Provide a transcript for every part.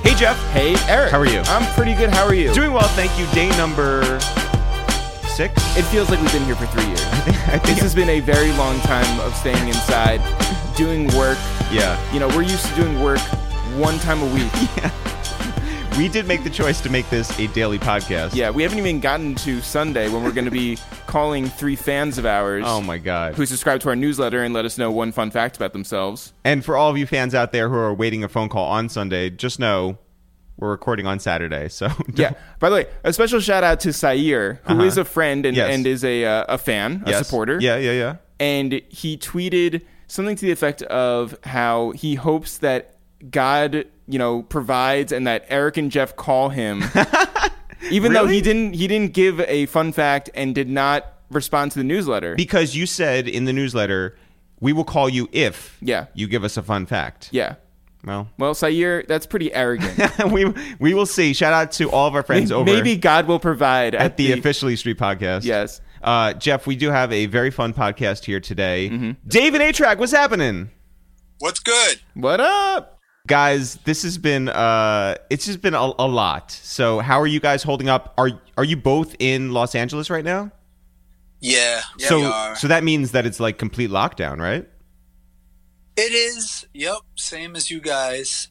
Hey, Jeff. Hey, Eric. How are you? I'm pretty good. How are you? Doing well, thank you. Day number 6? It feels like we've been here for 3 years. I think This has been a very long time of staying inside, doing work. Yeah. You know, we're used to doing work one time a week. Yeah. We did make the choice to make this a daily podcast. Yeah, we haven't even gotten to Sunday when we're going to be calling 3 fans of ours Oh, my God. who subscribe to our newsletter and let us know one fun fact about themselves. And for all of you fans out there who are waiting a phone call on Sunday, just know we're recording on Saturday. So Yeah. By the way, a special shout out to Sair, who is a friend and, Yes. and is a fan, a Yes. supporter. Yeah. And he tweeted something to the effect of how he hopes that God, you know, provides and that Eric and Jeff call him, even though Really? he didn't give a fun fact and did not respond to the newsletter. Because you said in the newsletter, we will call you if Yeah. you give us a fun fact. Yeah. Well, Well, Sair, that's pretty arrogant. we will see. Shout out to all of our friends over Maybe God will provide at the Officially Street podcast. Yes. Jeff, we do have a very fun podcast here today. Mm-hmm. Dave and A-Track, what's happening? What's good? What up? Guys, this has been it's just been a lot. So how are you guys holding up? Are you both in Los Angeles right now? Yeah, we So are. so that means that it's like complete lockdown, right? It is. Yep, same as you guys.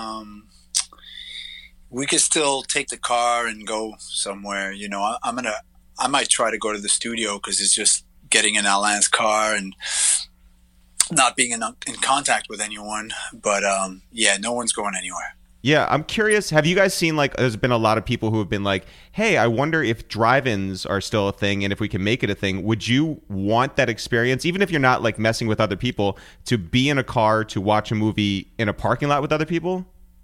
We could still take the car and go somewhere. You know, I might try to go to the studio because it's just getting in Alain's car and not being in contact with anyone. But yeah, no one's going anywhere. Yeah, I'm curious. Have you guys seen, like, there's been a lot of people who have been like, hey, I wonder if drive-ins are still a thing and if we can make it a thing. Would you want that experience, even if you're not, like, messing with other people, to be in a car to watch a movie in a parking lot with other people?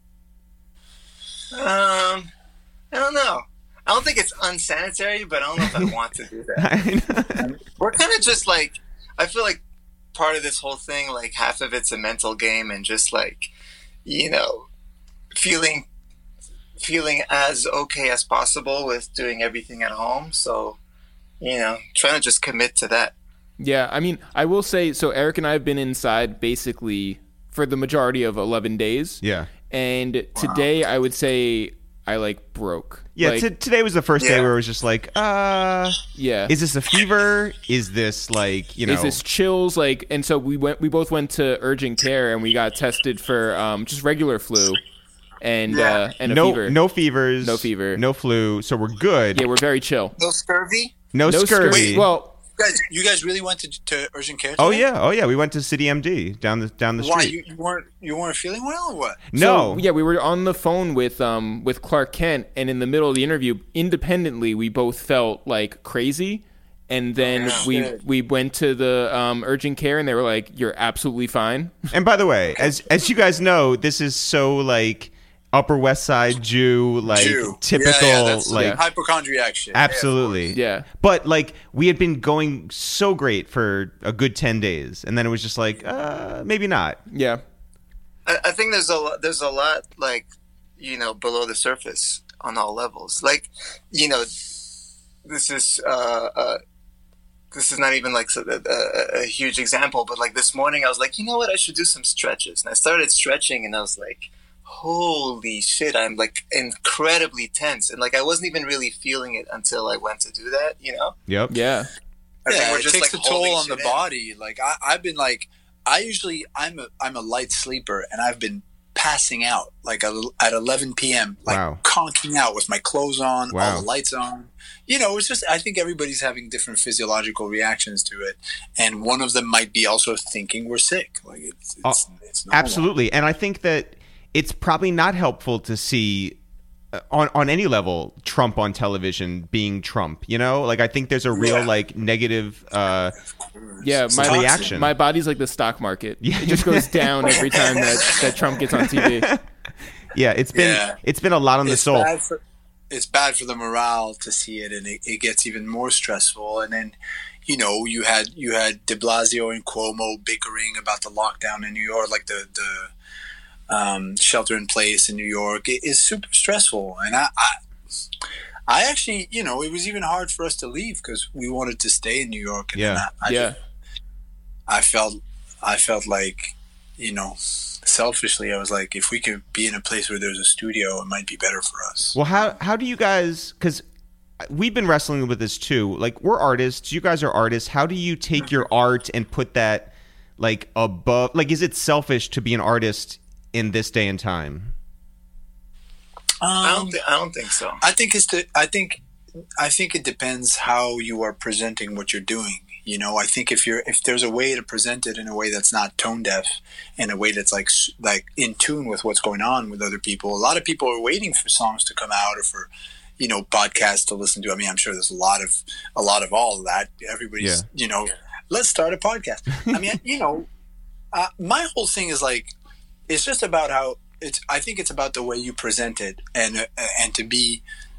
I don't know. I don't think it's unsanitary, but I don't know if I want to do that. We're kind of just like, I feel like part of this whole thing, like half of it's a mental game and just like, you know, feeling as okay as possible with doing everything at home. So, you know, trying to just commit to that. Yeah, I mean, I will say, so Eric and I have been inside basically for the majority of 11 days. Yeah. And today I would say I like broke. Yeah, Like, today was the first day Yeah. where it was just like, yeah. is this a fever? Is this, like, you know... Is this chills? Like, and so we both went to urgent care and we got tested for just regular flu and a fever. No fevers. No fever. No flu, so we're good. Yeah, we're very chill. No scurvy? No scurvy. Well, You guys really went to urgent care? Oh today? yeah. We went to City MD down the Why street. you weren't feeling well or what? No. So, yeah, we were on the phone with Clark Kent, and in the middle of the interview, independently, we both felt like crazy. And then we went to the urgent care, and they were like, "You're absolutely fine." And by the way, as you guys know, this is so like Upper West Side Jew, like typical, Yeah, that's like hypochondriac shit. absolutely, Yeah. But like we had been going so great for a good 10 days, and then it was just like maybe not. Yeah. I think there's a lot like, you know, below the surface on all levels. Like, you know, this is not even like a huge example, but like this morning I was like, you know what, I should do some stretches. And I started stretching and I was like, holy shit, I'm like incredibly tense. And like I wasn't even really feeling it until I went to do that, you know? Yep. Yeah. I think Yeah, we're it just takes like a toll holding on the shit in. body. Like I've been like, I'm a light sleeper, and I've been passing out like at 11 p.m. like Wow. conking out with my clothes on, Wow. all the lights on. You know, it's just I think everybody's having different physiological reactions to it, and one of them might be also thinking we're sick. Like it's normal. Absolutely. And I think that it's probably not helpful to see on any level Trump on television being Trump, you know? Like I think there's a real like negative Yeah, reaction. my body's like the stock market. Yeah. It just goes down every time that Trump gets on TV. Yeah, it's been a lot on the soul. It's bad for the morale to see it, and it gets even more stressful. And then, you know, you had De Blasio and Cuomo bickering about the lockdown in New York, like the shelter in place in New York. It is super stressful, and I actually, you know, it was even hard for us to leave because we wanted to stay in New York. And Yeah. I felt like, you know, selfishly, I was like, if we could be in a place where there's a studio, it might be better for us. Well, how do you guys, because we've been wrestling with this too. Like, we're artists. You guys are artists. How do you take your art and put that like above? Like, is it selfish to be an artist in this day and time? I don't think so. I think it depends how you are presenting what you're doing. You know, I think if there's a way to present it in a way that's not tone deaf, in a way that's like in tune with what's going on with other people. A lot of people are waiting for songs to come out or for, you know, podcasts to listen to. I mean, I'm sure there's a lot of all of that. Everybody's, you know, let's start a podcast. I mean, you know, my whole thing is like, it's just about how I think it's about the way you present it and to be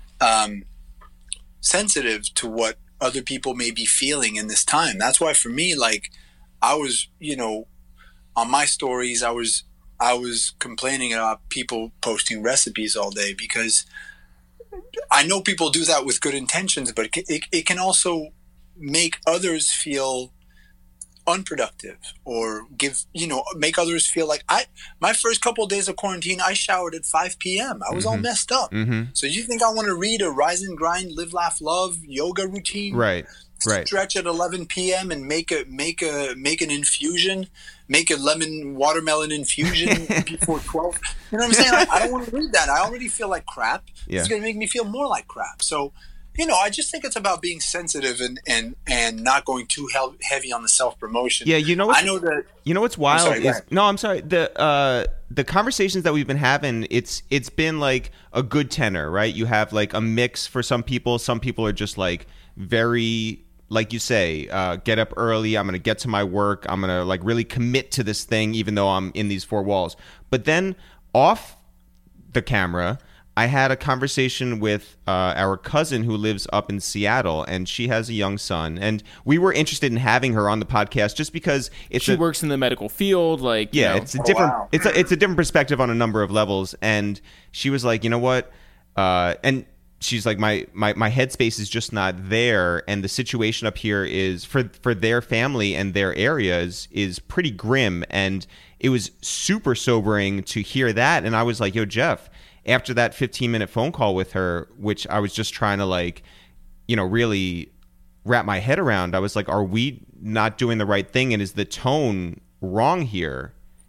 sensitive to what other people may be feeling in this time. That's why for me, like, I was, you know, on my stories, I was complaining about people posting recipes all day, because I know people do that with good intentions, but it can also make others feel unproductive, or make others feel like my first couple of days of quarantine, I showered at 5 p.m. I was all messed up. So you think I want to read a rise and grind, live, laugh, love yoga routine? Right. Stretch at 11 p.m. and make an infusion, make a watermelon infusion before 12. You know what I'm saying? I don't want to read that. I already feel like crap. Yeah. It's going to make me feel more like crap. So, you know, I just think it's about being sensitive and not going too heavy on the self-promotion. Yeah, you know what? I know that. You know what's wild I'm sorry. The conversations that we've been having, it's been like a good tenor, right? You have like a mix for some people. Some people are just like very, like you say, get up early. I'm going to get to my work. I'm going to like really commit to this thing, even though I'm in these four walls. But then off the camera, I had a conversation with our cousin who lives up in Seattle, and she has a young son. And we were interested in having her on the podcast just because she works in the medical field. Like, it's a different it's a different perspective on a number of levels. And she was like, you know what? And she's like, my headspace is just not there, and the situation up here is for their family and their areas is pretty grim. And it was super sobering to hear that. And I was like, yo, Jeff. After that 15-minute phone call with her, which I was just trying to like, you know, really wrap my head around, I was like, are we not doing the right thing? And is the tone wrong here?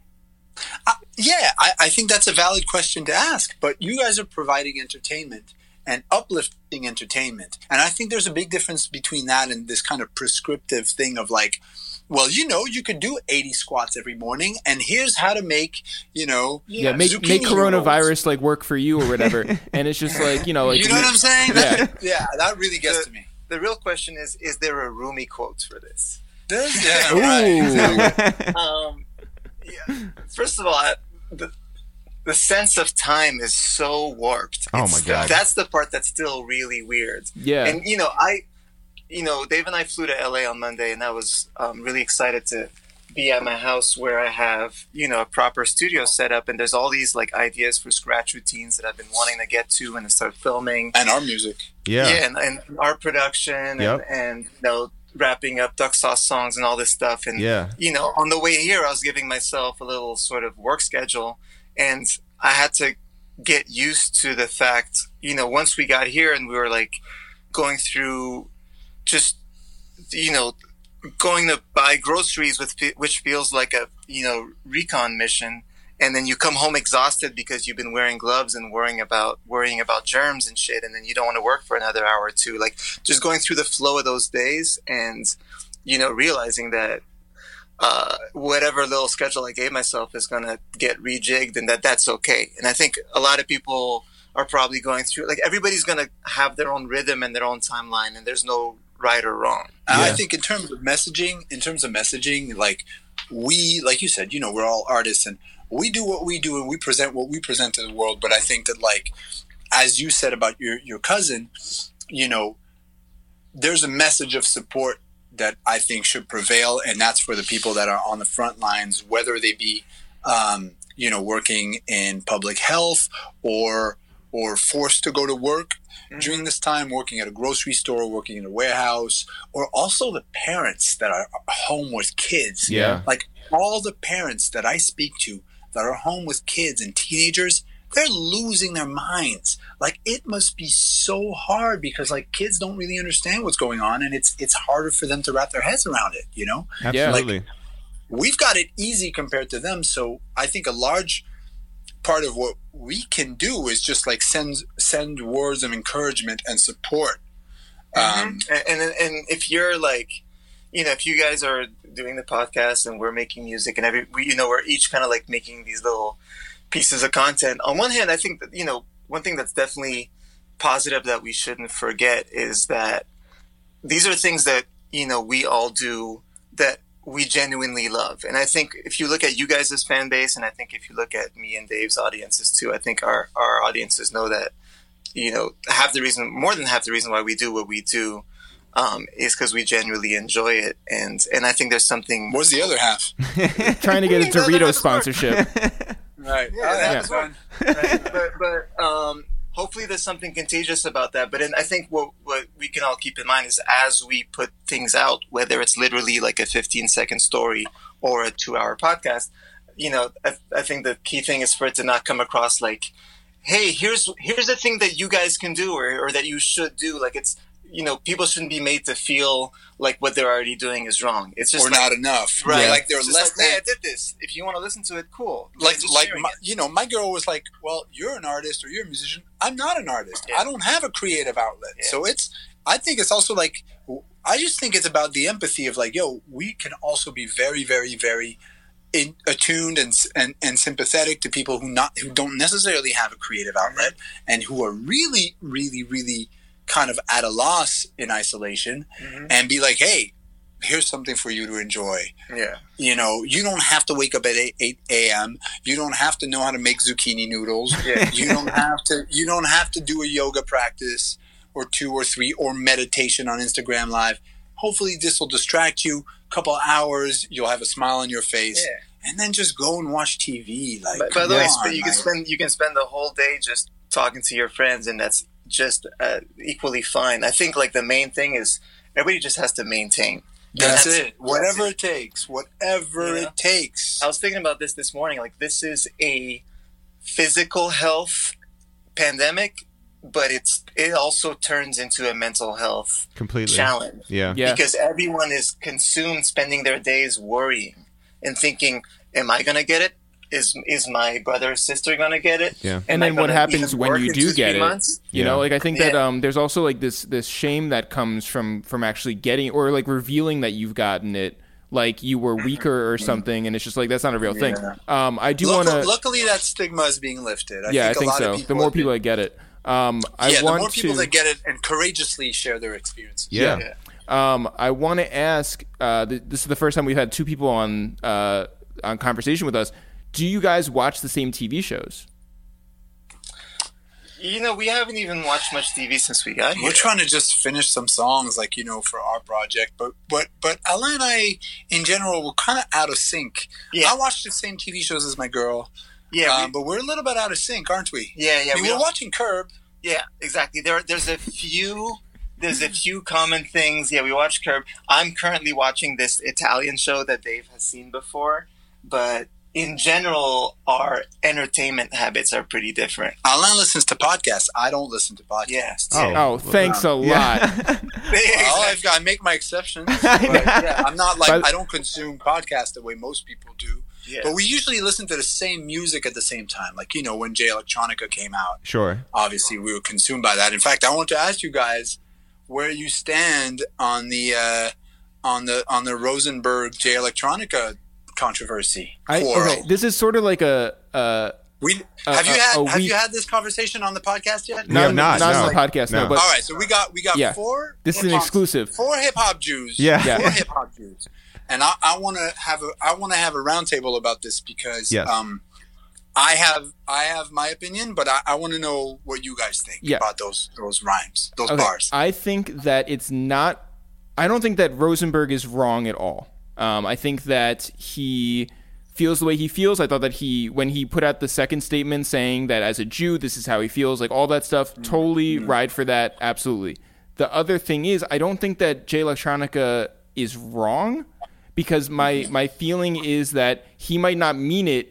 I think that's a valid question to ask. But you guys are providing entertainment and uplifting entertainment. And I think there's a big difference between that and this kind of prescriptive thing of like, well, you know, you could do 80 squats every morning, and here's how to make, you know, make coronavirus rolls. Like work for you or whatever. And it's just like, you know, like, you know what I'm saying? That really gets to me. The real question is there a Rumi quote for this? First of all, the sense of time is so warped. Oh my God. That's the part that's still really weird. Yeah. And, Dave and I flew to LA on Monday, and I was really excited to be at my house where I have, a proper studio set up, and there's all these like ideas for scratch routines that I've been wanting to get to and to start filming. And our music. Yeah, and our production and wrapping up Duck Sauce songs and all this stuff. And, on the way here, I was giving myself a little sort of work schedule, and I had to get used to the fact, once we got here and we were like going through just, going to buy groceries, which feels like a, recon mission. And then you come home exhausted because you've been wearing gloves and worrying about germs and shit. And then you don't want to work for another hour or two. Like just going through the flow of those days and, realizing that, whatever little schedule I gave myself is going to get rejigged and that's okay. And I think a lot of people are probably going through, like everybody's going to have their own rhythm and their own timeline, and there's no right or wrong. I think in terms of messaging, like like you said, we're all artists and we do what we do and we present what we present to the world. But I think that, like, as you said about your cousin, there's a message of support that I think should prevail. And that's for the people that are on the front lines, whether they be, working in public health or forced to go to work during this time, working at a grocery store, working in a warehouse, or also the parents that are home with kids. Yeah. Like all the parents that I speak to that are home with kids and teenagers, they're losing their minds. Like, it must be so hard because like kids don't really understand what's going on, and it's harder for them to wrap their heads around it, you know? Absolutely. Like, we've got it easy compared to them. So I think a large part of what we can do is just like send words of encouragement and support. And if you're like, you know, if you guys are doing the podcast and we're making music and we're each kind of like making these little pieces of content. On one hand, I think that, you know, one thing that's definitely positive that we shouldn't forget is that these are things that, you know, we all do that we genuinely love. And I think if you look at you guys' fan base, and I think if you look at me and Dave's audiences too, I think our audiences know that, you know, more than half the reason why we do what we do is because we genuinely enjoy it. And I think there's something... What's the other half? Trying to get a Dorito sponsorship. Right. But hopefully there's something contagious about that. But I think what we can all keep in mind is as we put things out, whether it's literally like a 15-second story or a 2-hour podcast, you know, I think the key thing is for it to not come across like, hey, here's the thing that you guys can do or that you should do. Like, it's, you know, people shouldn't be made to feel like what they're already doing is wrong. It's just not enough, right? Yeah. Like they're less than. Hey, I did this. If you want to listen to it, cool. Like my girl was like, "Well, you're an artist or you're a musician. I'm not an artist. Yeah. I don't have a creative outlet." Yeah. So I think it's also like, I just think it's about the empathy of like, yo, we can also be very, very, very attuned and sympathetic to people who don't necessarily have a creative outlet and who are really, really, really kind of at a loss in isolation, and be like, hey, here's something for you to enjoy. Yeah. You know, you don't have to wake up at 8 a.m. You don't have to know how to make zucchini noodles. Yeah. You don't have to do a yoga practice or 2 or 3 or meditation on Instagram Live. Hopefully this will distract you a couple hours. You'll have a smile on your face. Yeah. And then just go and watch TV. Like, by the way, you can spend the whole day just talking to your friends, and that's just equally fine. I think like the main thing is everybody just has to maintain. That's it. Whatever it takes. Whatever it takes. I was thinking about this morning. Like, this is a physical health pandemic, but it also turns into a mental health challenge. Yeah. Because everyone is consumed, spending their days worrying and thinking, "Am I going to get it? Is my brother or sister going to get it?" Yeah. And then what happens when you do get it? You know, like, I think that there's also like this shame that comes from actually getting, or like revealing that you've gotten it, like you were weaker or something, and it's just like, that's not a real thing. I do want to... Luckily, that stigma is being lifted. I think so. The more people that get it. The more people that get it and courageously share their experience. Yeah. I want to ask, this is the first time we've had 2 people on conversation with us. Do you guys watch the same TV shows? You know, we haven't even watched much TV since we got here. We're trying to just finish some songs, like, you know, for our project. But Alain and I, in general, we're kind of out of sync. Yeah. I watch the same TV shows as my girl. Yeah. But we're a little bit out of sync, aren't we? Yeah. I mean, we're watching Curb. Yeah, exactly. There's a few common things. Yeah, we watch Curb. I'm currently watching this Italian show that Dave has seen before, but in general, our entertainment habits are pretty different. Alain listens to podcasts. I don't listen to podcasts. Oh, thanks a lot. I make my exceptions. But I'm not like, I don't consume podcasts the way most people do. Yeah. But we usually listen to the same music at the same time. Like, you know, when Jay Electronica came out. Sure. Obviously, we were consumed by that. In fact, I want to ask you guys where you stand on the Rosenberg Jay Electronica controversy. Okay, this is sort of like have you had this conversation on the podcast yet? No, not on the podcast. No. But all right, so we got 4. This is an exclusive. 4 hip hop Jews. 4 hip hop Jews, and I want to have a roundtable about this because I have my opinion, but I want to know what you guys think about those rhymes, those bars. I think that it's not. I don't think that Rosenberg is wrong at all. I think that he feels the way he feels. I thought that when he put out the second statement saying that as a Jew, this is how he feels, like all that stuff, totally ride for that, absolutely. The other thing is, I don't think that Jay Electronica is wrong, because my feeling is that he might not mean it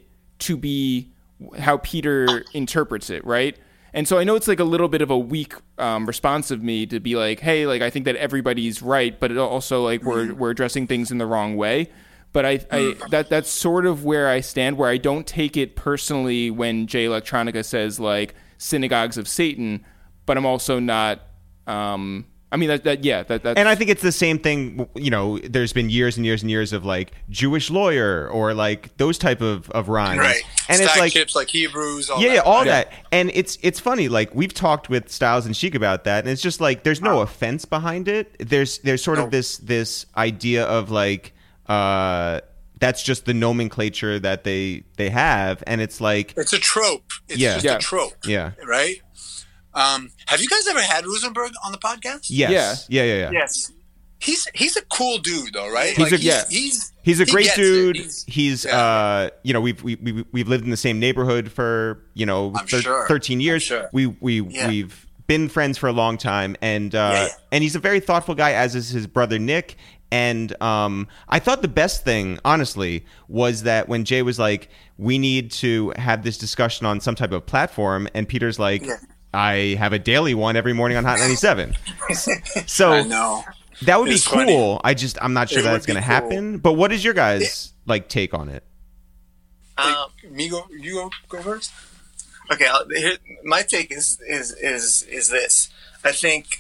to be how Peter interprets it, right? And so I know it's like a little bit of a weak response of me to be like, hey, like I think that everybody's right, but it also like we're addressing things in the wrong way. But that's sort of where I stand, where I don't take it personally when Jay Electronica says like synagogues of Satan, but I'm also not. I mean that's and I think it's the same thing. You know, there's been years and years and years of like Jewish lawyer or like those type of rhymes, right? And Stack it's like chips, like Hebrews, all that. And it's funny. Like we've talked with Styles and Sheik about that, and it's just like there's no offense behind it. There's sort of this idea of like that's just the nomenclature that they have, and it's like it's a trope. It's just a trope. Yeah. Right. Have you guys ever had Rosenberg on the podcast? Yes. Yeah. Yes. He's a cool dude, though, right? He's a great dude. He's Yeah. We've lived in the same neighborhood for 13 years. Sure. We've been friends for a long time, and he's a very thoughtful guy, as is his brother Nick. And I thought the best thing, honestly, was that when Jay was like, "We need to have this discussion on some type of platform," and Peter's like, "I have a daily one every morning on Hot 97." So I know. that would be cool. Funny. I'm not sure that's going to happen. But what is your guys' like take on it? You go first. Okay, my take is this. I think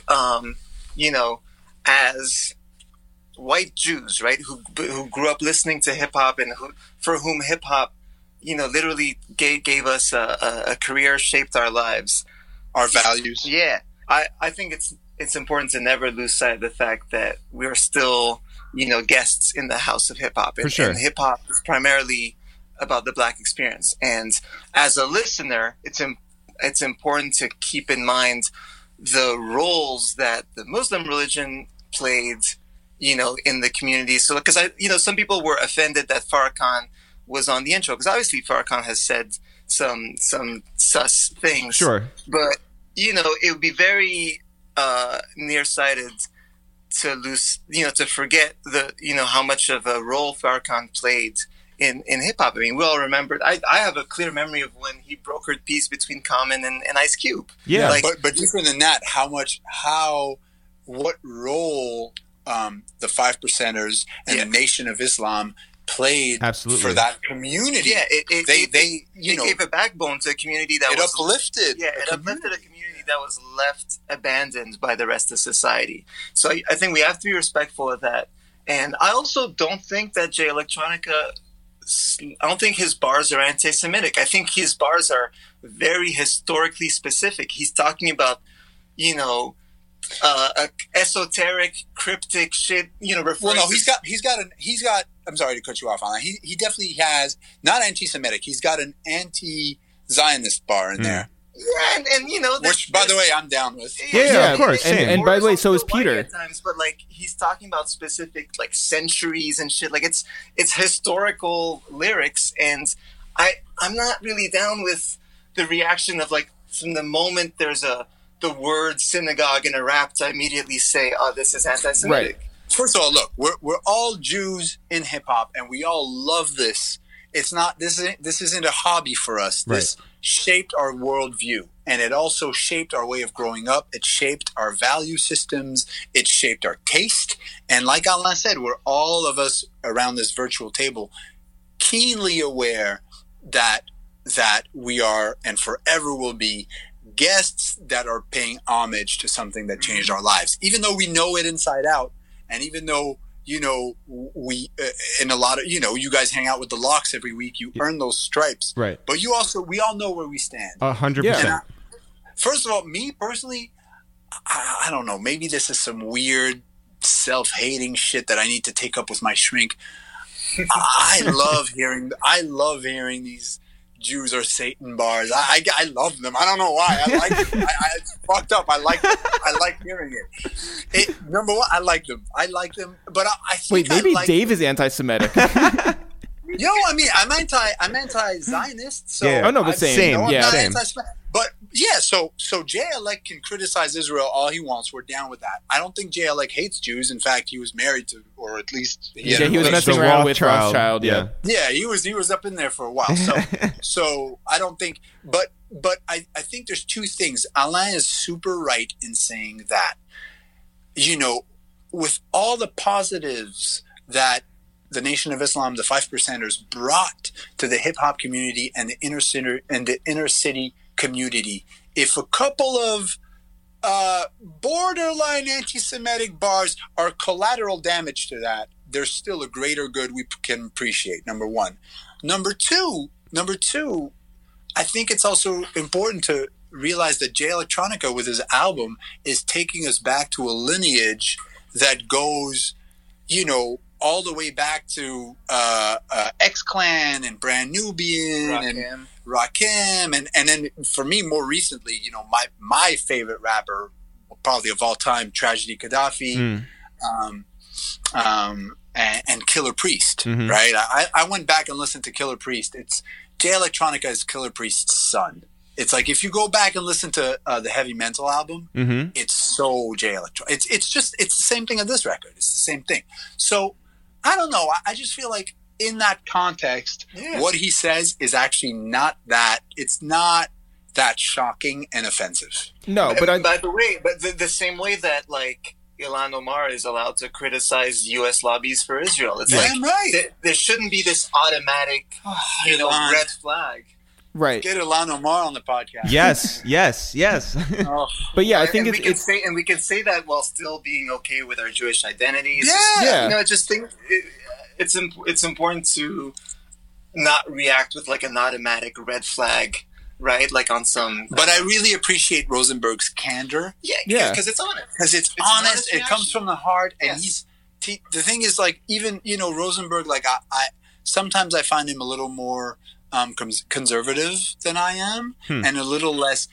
as white Jews, right, who grew up listening to hip hop and for whom hip hop, literally gave us a career, shaped our lives, our values. Yeah, I think it's important to never lose sight of the fact that we're still guests in the house of hip hop, for sure. And hip hop is primarily about the Black experience. And as a listener, it's important to keep in mind the roles that the Muslim religion played, in the community. So, because some people were offended that Farrakhan was on the intro, because obviously Farrakhan has said some sus things. Sure. But it would be very nearsighted to lose, to forget how much of a role Farrakhan played in hip hop. I mean, we all remembered. I have a clear memory of when he brokered peace between Common and Ice Cube. Yeah, but different than that, what role the 5%ers and the Nation of Islam played for that community. Yeah, they gave a backbone to a community that was uplifted. Yeah, it uplifted a community that was left abandoned by the rest of society. So I think we have to be respectful of that. And I also don't think that Jay Electronica, I don't think his bars are anti-Semitic. I think his bars are very historically specific. He's talking about, esoteric, cryptic shit. Well, no, he's got. I'm sorry to cut you off on that. He definitely has not anti-Semitic. He's got an anti-Zionist bar in there. Yeah, and which, by the way, I'm down with. Yeah, of course. And by the way, so is Peter. At times, but like he's talking about specific like centuries and shit. Like it's historical lyrics, and I'm not really down with the reaction of like from the moment there's the word synagogue in a rap to immediately say, "Oh, this is anti-Semitic." Right. First of all, look, we're all Jews in hip hop, and we all love this. It's not this isn't a hobby for us. This shaped our worldview, and it also shaped our way of growing up. It shaped our value systems. It shaped our taste. And like Alain said, we're all of us around this virtual table keenly aware that we are and forever will be guests that are paying homage to something that changed our lives, even though we know it inside out. And even though, we, in a lot of, you guys hang out with the Locks every week, you earn those stripes. Right. But we all know where we stand. 100%. First of all, me personally, I don't know, maybe this is some weird self-hating shit that I need to take up with my shrink. I love hearing these Jews are Satan bars. I love them. I don't know why. I like them. It's fucked up. I like hearing it. Number one, I like them. But I think maybe Dave is anti-Semitic. I mean, I'm anti-Zionist. So yeah. Oh no, but same. Same. But Yeah, so Jay Alec can criticize Israel all he wants. We're down with that. I don't think Jay Alec hates Jews. In fact, he was married to, or at least he was messing around with Rothschild. Yeah, he was up in there for a while. So I don't think, but I think there's two things. Alain is super right in saying that, with all the positives that the Nation of Islam, the 5%ers, brought to the hip hop community and the inner city community, if a couple of borderline anti-Semitic bars are collateral damage to that, there's still a greater good we can appreciate. Number one. Number two, I think it's also important to realize that Jay Electronica with his album is taking us back to a lineage that goes, all the way back to X-Clan and Brand Nubian and Rakim, and then for me more recently, my favorite rapper probably of all time, Tragedy Gaddafi, and Killer Priest. Mm-hmm. Right? I went back and listened to Killer Priest. It's Jay Electronica is Killer Priest's son. It's like if you go back and listen to the Heavy Mental album, it's so Jay Electronica. It's the same thing on this record. It's the same thing. So I don't know. I just feel like in that context, what he says is actually not that. It's not that shocking and offensive. No, but by the way, the same way that like Ilhan Omar is allowed to criticize U.S. lobbies for Israel, it's like there shouldn't be this automatic, red flag. Right. Get Ilhan Omar on the podcast. Yes. But yeah, I think we can say that while still being okay with our Jewish identities. Yeah. I just think it's important to not react with like an automatic red flag, right? Like on some. But I really appreciate Rosenberg's candor. Yeah, because it's honest. Because it's honest. It comes from the heart, and the thing is, like, even Rosenberg. Like I sometimes I find him a little more conservative than I am, and a little less.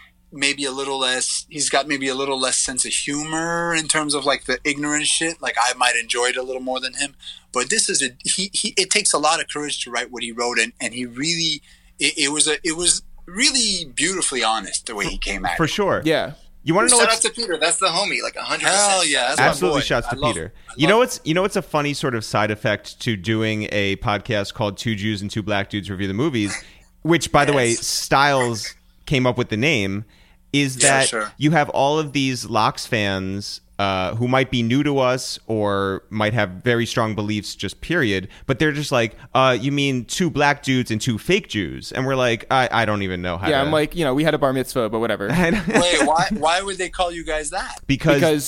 He's got maybe a little less sense of humor in terms of like the ignorant shit. Like I might enjoy it a little more than him, but this is it takes a lot of courage to write what he wrote, and he really, it was really beautifully honest the way he came at it. For sure. Yeah. You want to know? Shout out to Peter. That's the homie. Like 100%. Hell yeah. That's absolutely. Shouts to Peter. You know what's a funny sort of side effect to doing a podcast called Two Jews and Two Black Dudes Review the Movies, which by the way, Styles came up with the name, is that you have all of these Lox fans who might be new to us or might have very strong beliefs, just period. But they're just like, you mean two black dudes and two fake Jews? And we're like, I don't even know how to... Yeah, I'm like, we had a bar mitzvah, but whatever. Wait, why would they call you guys that? Because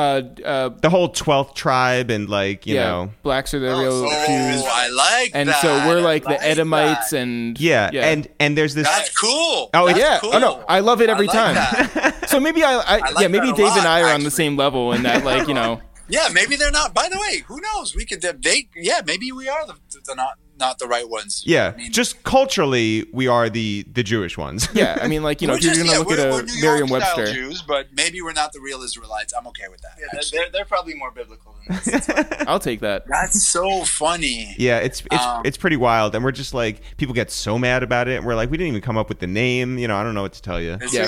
the whole 12th tribe and like, you know... blacks are the real Jews. I like and that. And so we're like the Edomites and... Yeah, and there's this... That's cool. Oh, That's cool. Oh, no, I love it every time. So maybe maybe Dave and I are on the same level in that, like, Yeah, maybe they're not. By the way, who knows? We could. Maybe we are not the right ones. Yeah, just culturally, we are the Jewish ones. Yeah, I mean, like, if you're going to look at a Merriam-Webster, Jews, but maybe we're not the real Israelites. I'm okay with that. Yeah, they're probably more biblical than us. I'll take that. That's so funny. Yeah, it's pretty wild, and we're just like, people get so mad about it, and we're like, we didn't even come up with the name. I don't know what to tell you. But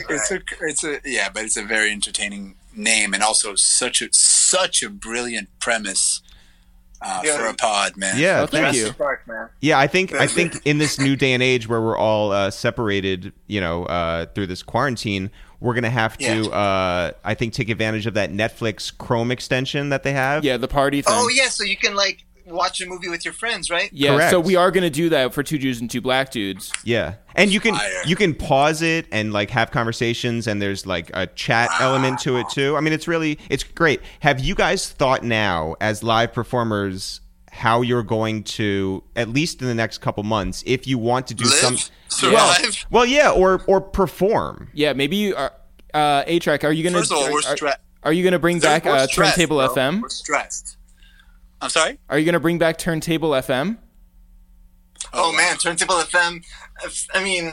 it's a very entertaining name, and also such a brilliant premise for a pod, man. Yeah, thank you. Yeah, I think in this new day and age where we're all separated, through this quarantine, we're gonna have to, I think, take advantage of that Netflix Chrome extension that they have. Yeah, the party thing. Oh yeah, so you can like watch a movie with your friends, right? Yeah, correct. So we are going to do that for Two Jews and Two Black Dudes. Yeah, and you can pause it and like have conversations, and there's like a chat element to it too. I mean, it's great. Have you guys thought now as live performers how you're going to, at least in the next couple months, if you want to do survive? Well, yeah, or perform. Yeah, maybe you are. A-Track, are you going to? First of all, are you going to bring back Turntable FM? We're stressed. I'm sorry? Are you going to bring back Turntable FM? Oh man, Turntable FM. I mean,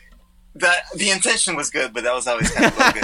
the intention was good, but that was always kind of bogus.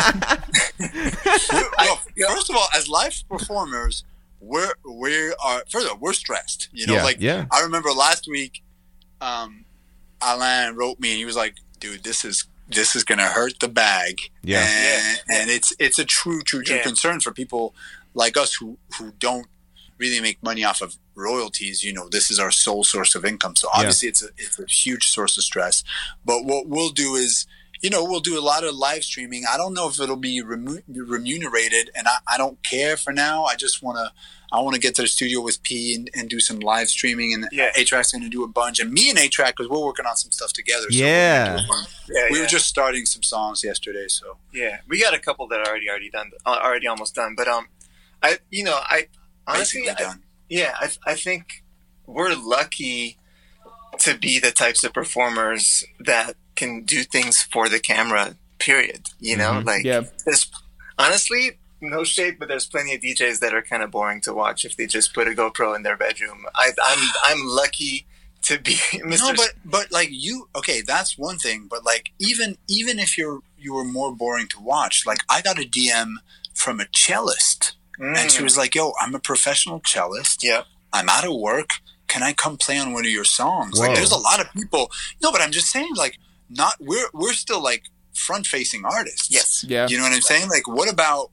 First of all, as live performers, we're stressed. I remember last week, Alain wrote me and he was like, "Dude, this is this is going to hurt the bag. Yeah. And it's a true concern for people like us who don't really make money off of royalties. You know, this is our sole source of income. So obviously it's a huge source of stress. But what we'll do is, you know, we'll do a lot of live streaming. I don't know if it'll be remunerated, and I don't care for now. I want to get to the studio with P and do some live streaming, and A-Track's going to do a bunch, and me and A-Track, because we're working on some stuff together. So we were just starting some songs yesterday. So we got a couple that are already done, already almost done. But I honestly, done. I think we're lucky to be the types of performers that can do things for the camera, period. You know, there's honestly, no shade, but there's plenty of DJs that are kind of boring to watch if they just put a GoPro in their bedroom. I'm lucky to be Mr. No, but like you, okay, that's one thing. But like even if you were more boring to watch, like I got a DM from a cellist, and she was like, "Yo, I'm a professional cellist. Yeah, I'm out of work. Can I come play on one of your songs?" Whoa. Like, there's a lot of people. No, but I'm just saying, like, we're still like front-facing artists. Yes. Yeah. You know what I'm saying? Like, what about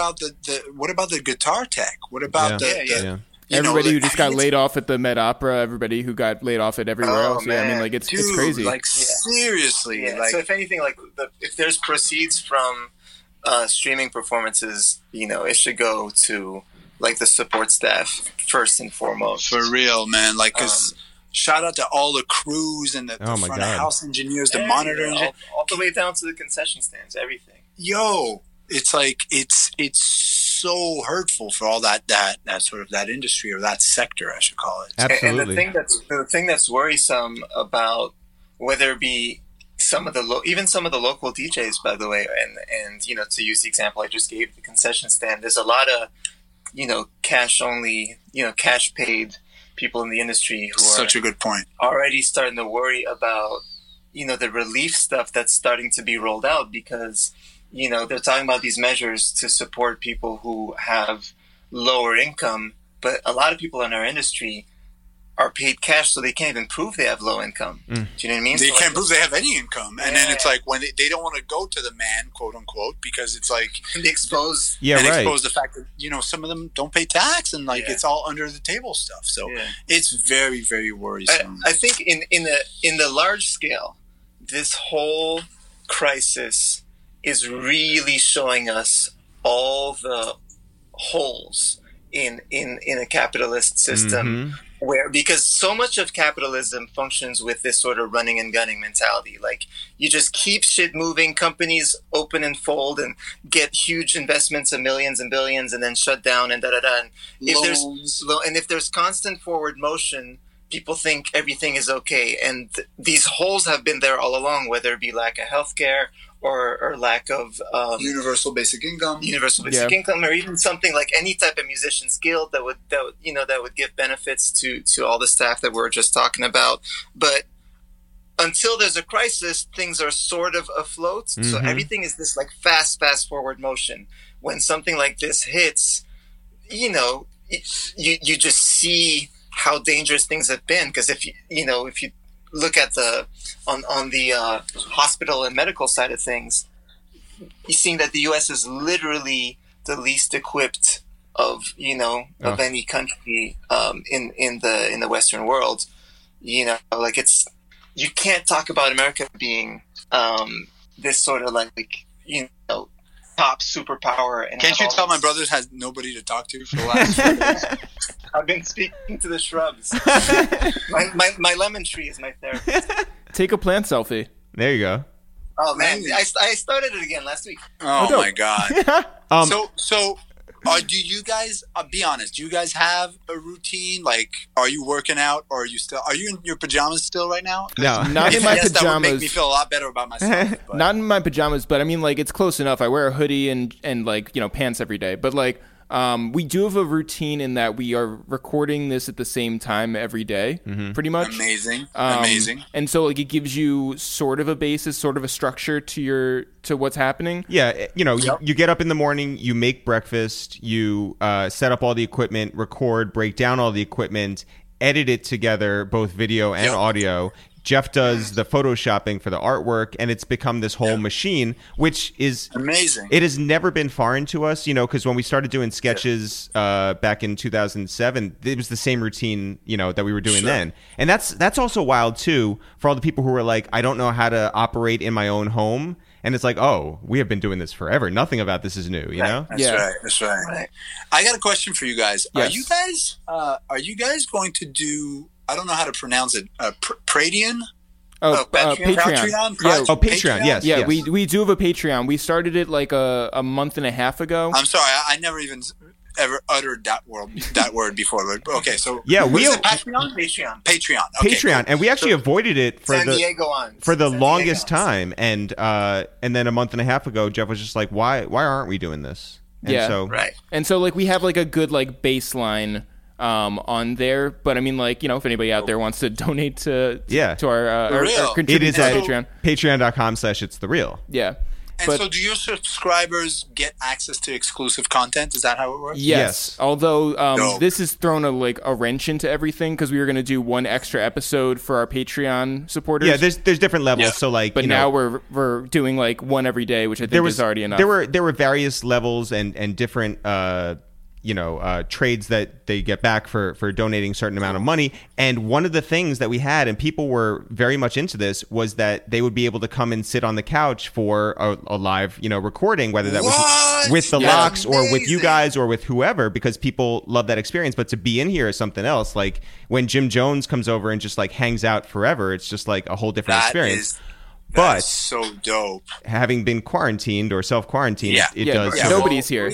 the guitar tech? What about everybody who just got laid off at the Met Opera, everybody who got laid off at everywhere else. Man. Yeah, I mean, like it's crazy. Like seriously. Yeah. Like, so if anything, like if there's proceeds from streaming performances, you know, it should go to like the support staff first and foremost. For real, man. Like, cause shout out to all the crews and the front of house engineers, the monitor, all the way down to the concession stands, everything. Yo, it's like it's so hurtful for all that sort of that industry or that sector, I should call it. Absolutely. And the thing that's worrisome about whether it be some of the local DJs, by the way, and you know, to use the example I just gave, the concession stand, there's a lot of, you know, cash paid people in the industry who such a good point, already starting to worry about, you know, the relief stuff that's starting to be rolled out, because, you know, they're talking about these measures to support people who have lower income, but a lot of people in our industry are paid cash, so they can't even prove they have low income. Do you know what I mean? They can't prove they have any income, and then it's like when they don't want to go to the man, quote unquote, because it's like they expose expose the fact that, you know, some of them don't pay tax, and like it's all under the table stuff. So it's very, very worrisome. I think in the large scale, this whole crisis is really showing us all the holes in a capitalist system. Where, because so much of capitalism functions with this sort of running and gunning mentality. Like, you just keep shit moving, companies open and fold and get huge investments of millions and billions and then shut down and da-da-da. And if there's constant forward motion, people think everything is okay. And these holes have been there all along, whether it be lack of healthcare or lack of universal basic income, or even something like any type of musician's guild that would give benefits to all the staff that we were just talking about. But until there's a crisis, things are sort of afloat. So everything is this like fast forward motion. When something like this hits, you know, you just see how dangerous things have been. Because if you look at the hospital and medical side of things, you're seeing that the U.S. is literally the least equipped of any country in the Western world. You know, like you can't talk about America being this sort of like top superpower. And can't you tell my brothers has nobody to talk to for the last 4 days? I've been speaking to the shrubs. my lemon tree is my therapist. Take a plant selfie. There you go. Oh man, I started it again last week. Oh my god. So do you guys be honest? Do you guys have a routine? Like, are you working out, or are you in your pajamas still right now? No, not in my pajamas. That would make me feel a lot better about myself. Not in my pajamas, but I mean, like, it's close enough. I wear a hoodie and like, pants every day, but like. We do have a routine in that we are recording this at the same time every day, pretty much. Amazing. And so like it gives you sort of a basis, sort of a structure to what's happening. Yeah, you get up in the morning, you make breakfast, you set up all the equipment, record, break down all the equipment, edit it together, both video and audio. Jeff does the photoshopping for the artwork, and it's become this whole machine, which is amazing. It has never been foreign to us, because when we started doing sketches back in 2007, it was the same routine, that we were doing then. And that's also wild too for all the people who were like, I don't know how to operate in my own home. And it's like, oh, we have been doing this forever. Nothing about this is new, you know? That's right. I got a question for you guys. Yes. Are you guys going to do? I don't know how to pronounce it. Patreon. Patreon. Patreon. Yes. Yeah, yes. we do have a Patreon. We started it like a month and a half ago. I'm sorry, I never even ever uttered that word before. But okay, so Patreon. Patreon. Okay, Patreon, cool. and we actually avoided it for the longest time, and then a month and a half ago, Jeff was just like, "Why aren't we doing this?" And And so like we have like a good like baseline on there, but I mean, like, if anybody out there wants to donate to our contribute it is to Patreon, patreon.com/it's the real. Yeah. And so do your subscribers get access to exclusive content? Is that how it works? Yes. Although this has thrown a wrench into everything because we were going to do one extra episode for our Patreon supporters. Yeah, there's different levels. So now we're doing like one every day, which I think is already enough. There were various levels and different trades that they get back for donating a certain amount of money. And one of the things that we had, and people were very much into this, was that they would be able to come and sit on the couch for a live, recording, whether that was with the Locks or with you guys or with whoever, because people love that experience. But to be in here is something else. Like when Jim Jones comes over and just like hangs out forever, it's just like a whole different experience. But so dope. Having been quarantined or self-quarantined, it does. Nobody's here.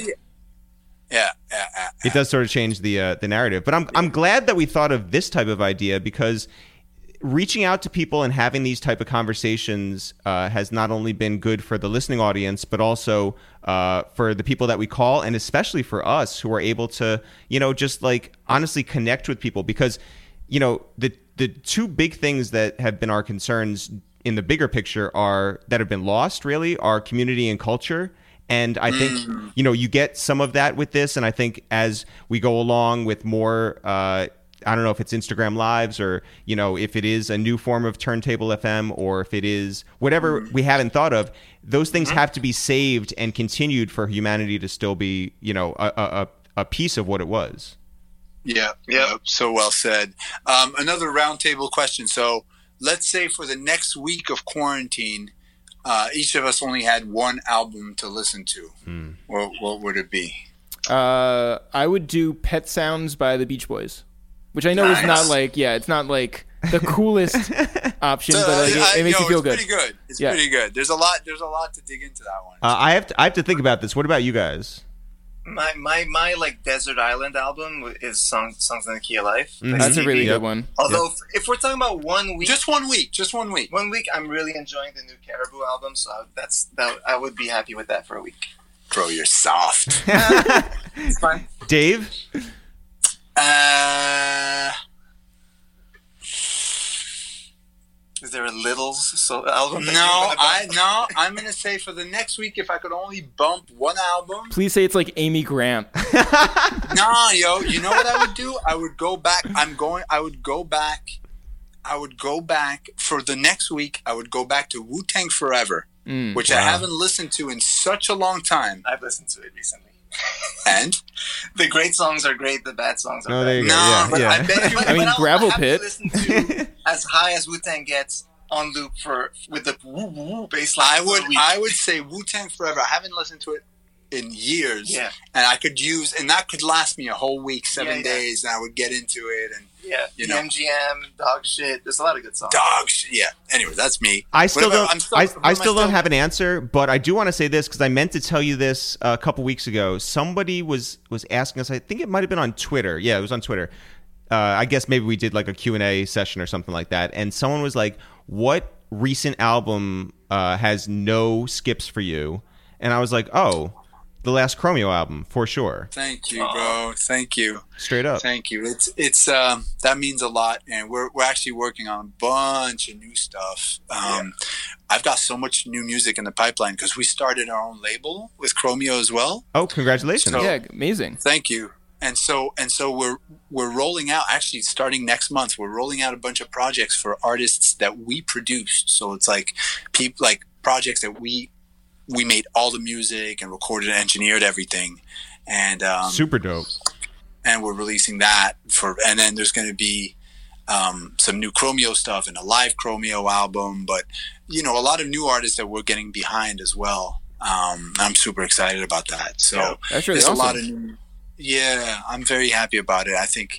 It does sort of change the narrative, but I'm glad that we thought of this type of idea, because reaching out to people and having these type of conversations has not only been good for the listening audience, but also for the people that we call, and especially for us who are able to, just like honestly connect with people, because the two big things that have been our concerns in the bigger picture that have been lost really are community and culture. And I think, you get some of that with this. And I think as we go along with more, I don't know if it's Instagram Lives or, if it is a new form of Turntable FM, or if it is whatever we haven't thought of, those things have to be saved and continued for humanity to still be, a piece of what it was. Yeah. So well said. Another roundtable question. So let's say for the next week of quarantine, each of us only had one album to listen to. What would it be? I would do Pet Sounds by the Beach Boys, which I know is not like, it's not like the coolest option, but it makes you feel good. It's pretty good. It's pretty good. There's a lot to dig into that one. I have to think about this. What about you guys? My like Desert Island album is songs in the Key of Life. That's a really good one. Although if we're talking about 1 week, just 1 week, 1 week, I'm really enjoying the new Caribou album, so I would be happy with that for a week. Bro, you're soft. It's fine. Dave? Is there a Littles album? I'm gonna say for the next week, if I could only bump one album. Please say it's like Amy Grant. Nah, yo, you know what I would do? I would go back. I would go back for the next week. I would go back to Wu-Tang Forever, which I haven't listened to in such a long time. I've listened to it recently. And the great songs are great, the bad songs are bad. I mean, Gravel Pit. Listen to As High as Wu-Tang Gets on loop with the woo bass line. I would say Wu-Tang Forever. I haven't listened to it in years, and that could last me a whole week, 7 days, and I would get into it, and MGM, Dog Shit. There's a lot of good songs. Dog Shit, yeah. Anyway, that's me. I still don't have an answer, but I do want to say this because I meant to tell you this a couple weeks ago. Somebody was asking us. I think it might have been on Twitter. Yeah, it was on Twitter. I guess maybe we did like a Q&A session or something like that, and someone was like, "What recent album has no skips for you?" And I was like, "Oh, the last Chromeo album, for sure." Thank you, bro. Thank you. Straight up. Thank you. It's that means a lot, and we're actually working on a bunch of new stuff. I've got so much new music in the pipeline because we started our own label with Chromeo as well. Oh, congratulations. So, yeah, amazing. Thank you. and so we're rolling out, actually starting next month, we're rolling out a bunch of projects for artists that we produced. So it's like people, like projects that we made all the music and recorded and engineered everything, and super dope. And we're releasing that and then there's going to be some new Chromeo stuff and a live Chromeo album, but a lot of new artists that we're getting behind as well. I'm super excited about that. So that's really awesome. A lot of new, I'm very happy about it. I think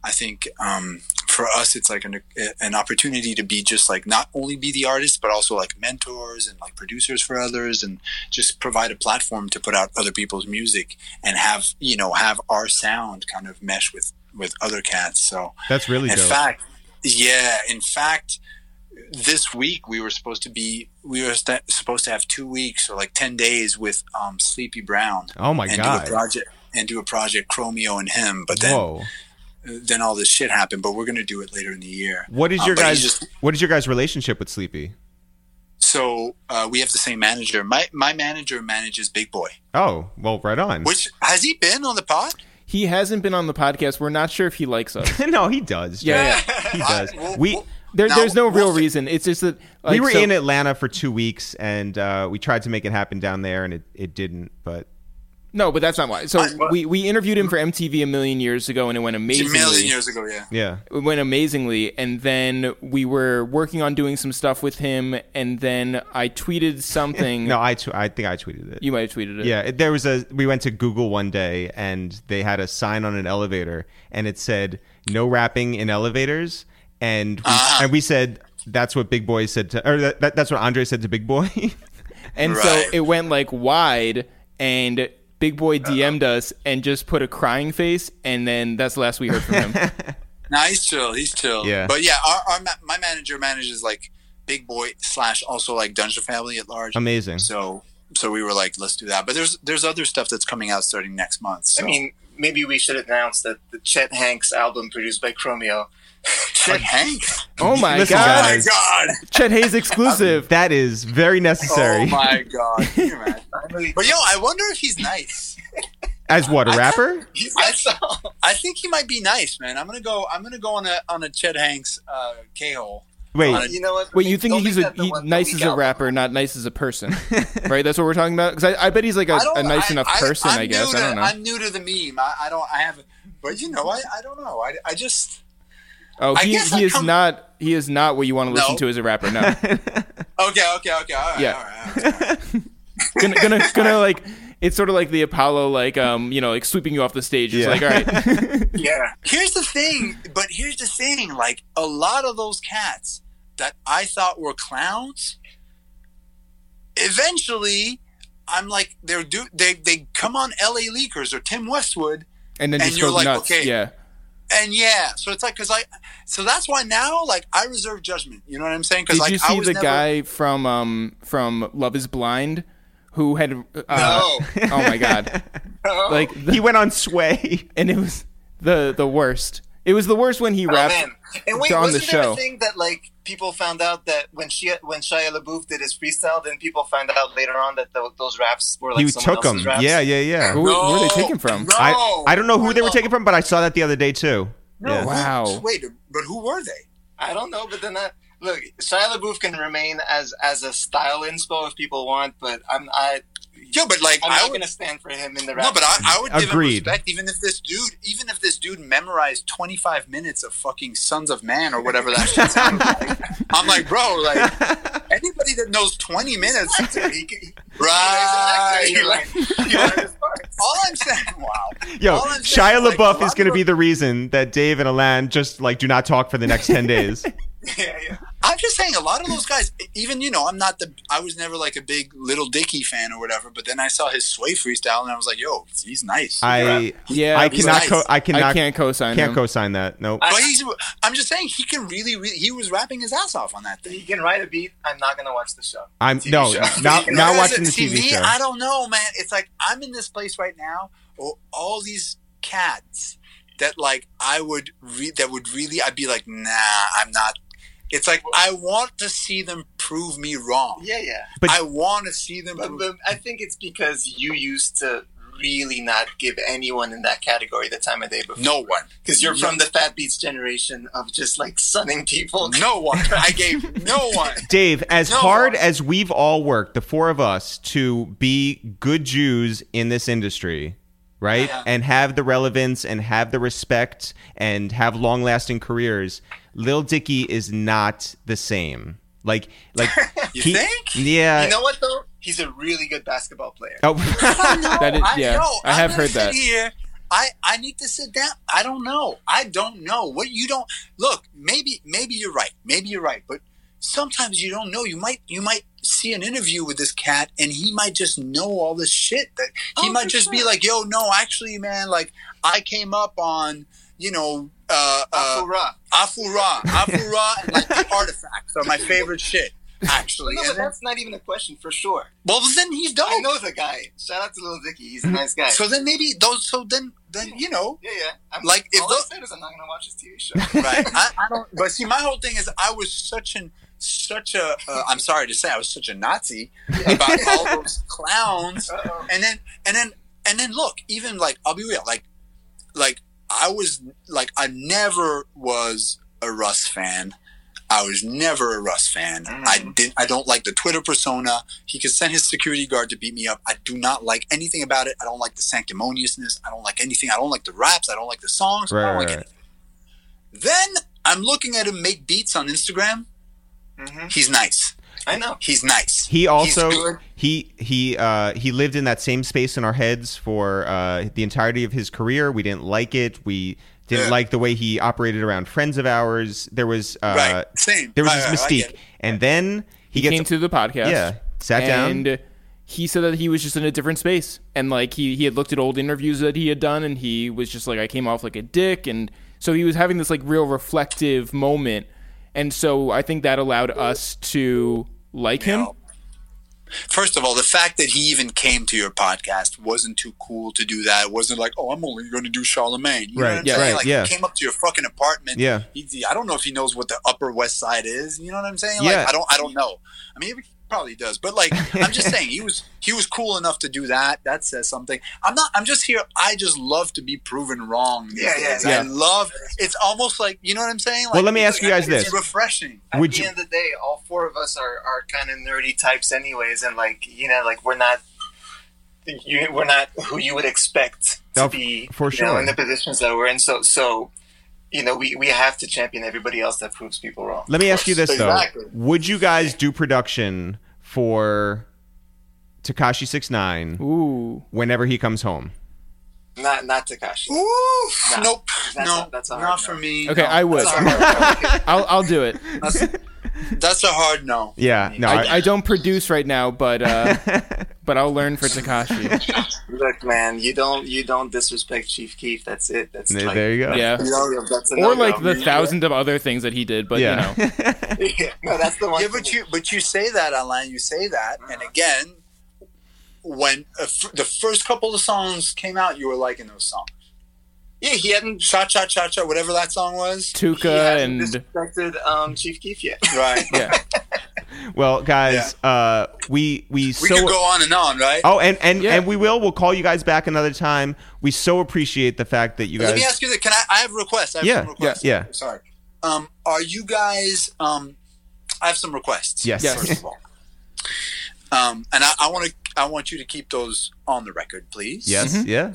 for us, it's like an opportunity to be just like, not only be the artist, but also like mentors and like producers for others, and just provide a platform to put out other people's music and have our sound kind of mesh with other cats. So that's really dope. In fact, this week we were supposed to have 2 weeks or like 10 days with Sleepy Brown. Oh my god! Do a project Chromeo and him, but then all this shit happened. But we're gonna do it later in the year. What is your guys' relationship with Sleepy? So we have the same manager. My manager manages Big Boy. Oh well, right on. Which has he been on the pod? He hasn't been on the podcast. We're not sure if he likes us. No, he does. Yeah. He does. There's no real reason. It's just that we were in Atlanta for 2 weeks, and we tried to make it happen down there, and it didn't. But no, but that's not why. So we interviewed him for MTV a million years ago, and it went amazingly. A million years ago, yeah. Yeah. It went amazingly, and then we were working on doing some stuff with him, and then I tweeted something. No, I think I tweeted it. You might have tweeted it. Yeah, we went to Google one day, and they had a sign on an elevator, and it said, "No rapping in elevators," and we said, that's what Big Boy said to, or that's what Andre said to Big Boy. And so it went like wide, and Big Boy DM'd us and just put a crying face, and then that's the last we heard from him. No, he's chill. Yeah. But yeah, my manager manages like Big Boy / also like Dungeon Family at large. Amazing. So we were like, let's do that. But there's other stuff that's coming out starting next month. So. I mean, maybe we should announce that the Chet Hanks album produced by Chromeo. Chet Hanks? Oh my Listen, god! guys. Oh my god! Chet Hayes exclusive. That is very necessary. Oh my god! Can you imagine? But I wonder if he's nice. As what, a rapper? I think he might be nice, man. I'm gonna go on a Chet Hanks K-hole. Wait, you know what? Wait, you think he's nice as a rapper, not nice as a person, right? That's what we're talking about. Because I bet he's like a nice enough person. I guess I don't know. I'm new to the meme. I haven't. But I don't know. I just. Oh, he is not. He is not what you want to listen to as a rapper. No. Okay. All right. Gonna like. It's sort of like the Apollo, like like sweeping you off the stage. It's like, all right. Yeah. Here's the thing. Like a lot of those cats that I thought were clowns, eventually, I'm like, they come on LA Leakers or Tim Westwood, and then just you're go like, nuts. okay, yeah. And so it's like, so that's why now, like, I reserve judgment. You know what I'm saying? Did you see the guy from Love Is Blind who had? No. Oh my god! Like he went on Sway, and it was the worst. It was the worst when he rapped and wait, on the wasn't there show. a thing that like people found out that when Shia LaBeouf did his freestyle, then people found out later on that those raps were like he someone took else's them. raps? Yeah. Who were they taken from? No, I don't know who they were taken from, but I saw that the other day too. No, Yeah. Wow. Wait, but who were they? I don't know, but then look, Shia LaBeouf can remain as a style inspo if people want, but I'm but like not going to stand for him in the rap. No, but I would give him Agreed. respect, even if this dude memorized 25 minutes of fucking Sons of Man or whatever that shit sounded like. I'm like, bro, like anybody that knows 20 minutes, right? All I'm saying, wow. Yo, All I'm saying, Shia like, LaBeouf is going to be the reason that Dave and Alan just like do not talk for the next 10 days. Yeah. I'm just saying, a lot of those guys, even, I was never like a big Little Dicky fan or whatever, but then I saw his Sway freestyle and I was like, yo, he's nice. I can't co-sign that. Nope. But I'm just saying, he can really, he was rapping his ass off on that thing. He can write a beat. I'm not going to watch the show. Not watching the TV show. I don't know, man. It's like, I'm in this place right now, all these cats that like, I'd be like, nah, I'm not. It's like, I want to see them prove me wrong. Yeah. But I want to see them But I think it's because you used to really not give anyone in that category the time of day before. No one. Because you're from the Fat Beats generation of just like sunning people. No one. I gave no one. Dave, as No hard one. as we've all worked, the four of us, to be good Jews in this industry, right? Yeah. And have the relevance and have the respect and have long-lasting careers, Lil Dicky is not the same. Like You think? Yeah. You know what though? He's a really good basketball player. Oh. I know. That is- I yeah, know. I have I'm gonna heard that. sit Here, I need to sit down. I don't know. What you don't look. Maybe you're right. Maybe you're right. But sometimes you don't know. You might see an interview with this cat, and he might just know all this shit. That he might just be like, "Yo, no, actually, man, like I came up on, Afura. Afura, and like the artifacts are my favorite shit." Actually, No, and but then, that's not even a question for sure. well, then he's dope. I know the guy. Shout out to Lil Dicky. He's a nice guy. So then maybe those. So then Yeah. Like, if all those- I said is I'm not gonna watch his TV show. right. I don't. But see, my whole thing is I was such a. I'm sorry to say, I was such a Nazi about all those clowns, Uh-oh. and then look, even like I'll be real, like I was like I never was a Russ fan. I was never a Russ fan. I don't like the Twitter persona. He could send his security guard to beat me up. I do not like anything about it. I don't like the sanctimoniousness. I don't like anything. I don't like the raps. I don't like the songs. I don't like anything. Then I'm looking at him make beats on Instagram. He's nice. I know. He's nice. He also He's good. he lived in that same space in our heads for the entirety of his career. We didn't like it. We didn't like the way he operated around friends of ours. There was Right. Same. There was Right, this I get mystique, it. and then he gets came to the podcast. Yeah, sat down. And he said that he was just in a different space. And like he had looked at old interviews that he had done, and he was just like, I came off like a dick. And so he was having this like real reflective moment. And so I think that allowed us to like him. No. First of all, the fact that he even came to your podcast wasn't too cool to do that. It wasn't like, oh, I'm only going to do Charlemagne. You know Right, what I'm yeah, saying? right, Like, yeah. he came up to your fucking apartment. Yeah. I don't know if he knows what the Upper West Side is. You know what I'm saying? Yeah. Like, I don't know. I mean, he probably does. But, like, I'm just saying, he was cool enough to do that. That says something. I'm just here. I just love to be proven wrong. these Yeah, days. yeah. I love, it's almost like, you know what I'm saying? Like, Well, let me ask you guys it's this. refreshing. At Would the you- end of the day, all four of us are kind of nerdy types, anyways, and like like we're not who you would expect to Oh, be for you know, sure. in the positions that we're in. So we have to champion everybody else that proves people wrong. Let me ask you this Exactly. though: would you guys do production for Tekashi 6ix9ine Ooh. whenever he comes home? Not Tekashi. Ooh, No. nope. That's a hard not no. for me. Okay, No. I would. That's a hard no. I'll do it. That's a hard no. Yeah, no, I don't produce right now, but I'll learn for Tekashi. Look, man, you don't disrespect Chief Keef. That's it. That's like, there you go. Yeah. That's a Or no-go. like the thousands of other things that he did, but Yeah. you know. Yeah, no, that's the one. Yeah, for me. but you say that, Alain. You say that, and again, when the first couple of songs came out, you were liking those songs. Yeah, he hadn't Cha cha cha cha, whatever that song was. he Tuka hadn't and disrespected Chief Keef yet. Right. yeah. Well, guys, we We could go on and on, right? Oh, and Yeah. we will. We'll call you guys back another time. We so appreciate the fact that you guys. Let me ask you this: Can I have requests? I have Yeah, some requests. yeah. Sorry. Are you guys? I have some requests. Yes. Yes. First of all, and I want you to keep those on the record, please. Yes. Mm-hmm. Yeah.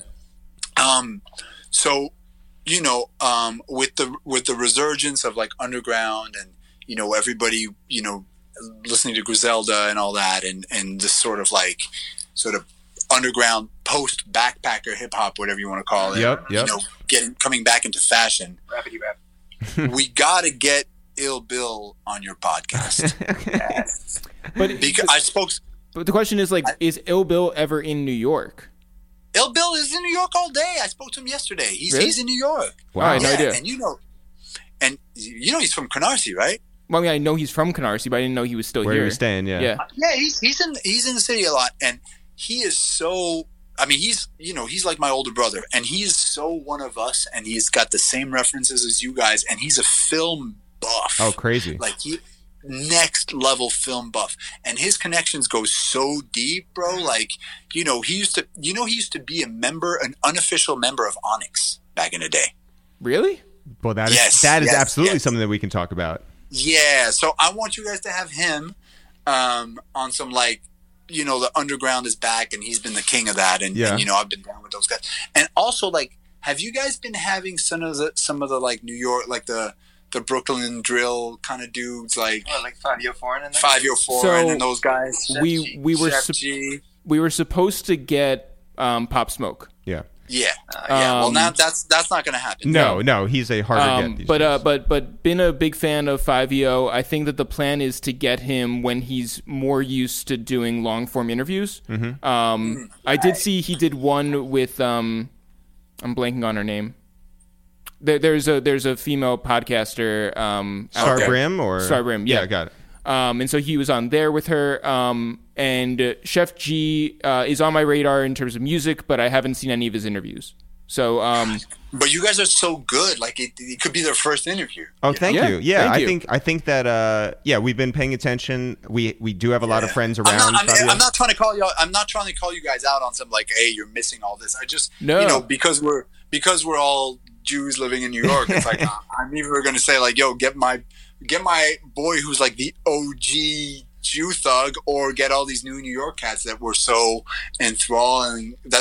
So, with the resurgence of like underground and everybody listening to Griselda and all that and this sort of underground post backpacker hip hop, whatever you want to call it. Yep. Coming back into fashion. Rappity rap. We gotta get Ill Bill on your podcast. But Because I spoke. but the question is like, is Ill Bill ever in New York? Ill Bill is in New York all day. I spoke to him yesterday. Really? He's in New York. Wow. I had no idea. And he's from Canarsie, right? Well, I mean, I know he's from Canarsie, but I didn't know he was still Where here. he was staying. Yeah. Yeah. Yeah, he's in the city a lot, and he is so. I mean, he's like my older brother, and he is so one of us, and he's got the same references as you guys, and he's a film buff. Oh, crazy. Like next level film buff, and his connections go so deep, bro. Like, he used to be an unofficial member of Onyx back in the day. Really? Well, that is absolutely something that we can talk about. Yeah, so I want you guys to have him on some, like, the underground is back, and he's been the king of that, and I've been down with those guys. And also, like, have you guys been having some of the like New York, like the Brooklyn drill kind of dudes, like Fabio Foreign and and those guys? We were supposed to get Pop Smoke. Yeah. Yeah. Well, now that's not going to happen. No, he's a harder get. But been a big fan of 5EO. I think that the plan is to get him when he's more used to doing long form interviews. Mm-hmm. I did see he did one with I'm blanking on her name. There's a female podcaster. Starbrim. Yeah, got it. And so he was on there with her. And Chef G is on my radar in terms of music, but I haven't seen any of his interviews. So, but you guys are so good. Like it could be their first interview. Oh, thank you. Yeah, thank you. I think that we've been paying attention. We do have a lot of friends around. I'm not trying to call you guys out on some like, hey, you're missing all this. I just because we're all Jews living in New York. It's like I'm either going to say like, yo, get my boy who's like the OG Jew thug, or get all these new New York cats that we're so enthralled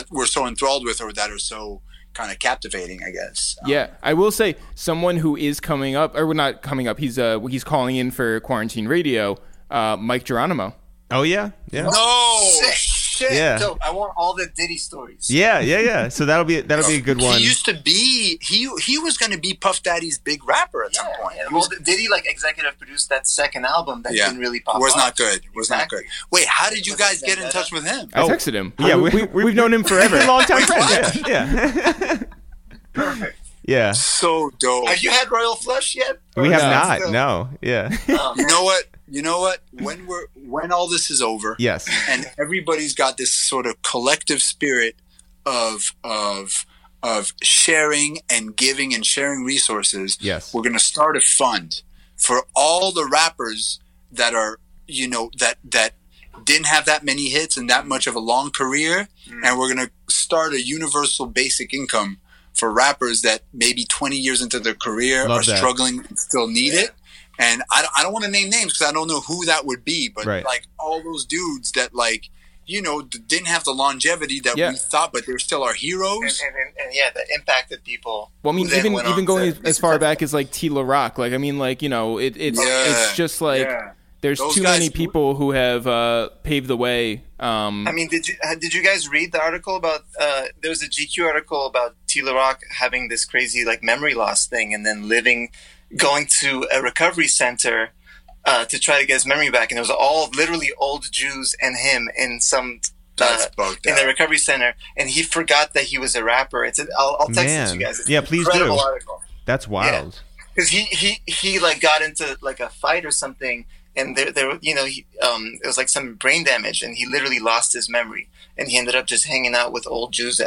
with, or that are so kind of captivating, I guess. Yeah, I will say someone who is coming up, or not coming up. He's calling in for Quarantine Radio. Mike Geronimo. Oh yeah. No shit. Yeah. So I want all the Diddy stories. Yeah. So that'll be a good one. He used to be. He was going to be Puff Daddy's big rapper at some point. Yeah. Well, Diddy executive produced that second album that didn't really pop. Was off. not good. Was not good. Wait, how did you guys get in touch with him? I texted him. Yeah, we've known him forever. Long time friends. Yeah. Perfect. Yeah. So dope. Have you had Royal Flush yet? We have not. Still? No. Yeah. You know what? When all this is over, yes, and everybody's got this sort of collective spirit of sharing and giving and sharing resources. Yes, we're going to start a fund for all the rappers that are that didn't have that many hits and that much of a long career, and we're going to start a universal basic income for rappers that maybe 20 years into their career are struggling and still need it. And I don't want to name names because I don't know who that would be, but like all those dudes that didn't have the longevity that we thought, but they're still our heroes. And that impacted people. Well, I mean, even going as far back as like T. La Rock, like I mean, like it's just like there's too many people who have paved the way. I mean, did you guys read the article about? There was a GQ article about T. La Rock having this crazy like memory loss thing, and then going to a recovery center to try to get his memory back, and it was all literally old Jews and him in some in the recovery center, and he forgot that he was a rapper. I'll text it to you guys. It's please do. Article. That's wild. Because he like got into like a fight or something, and there it was like some brain damage, and he literally lost his memory, and he ended up just hanging out with old Jews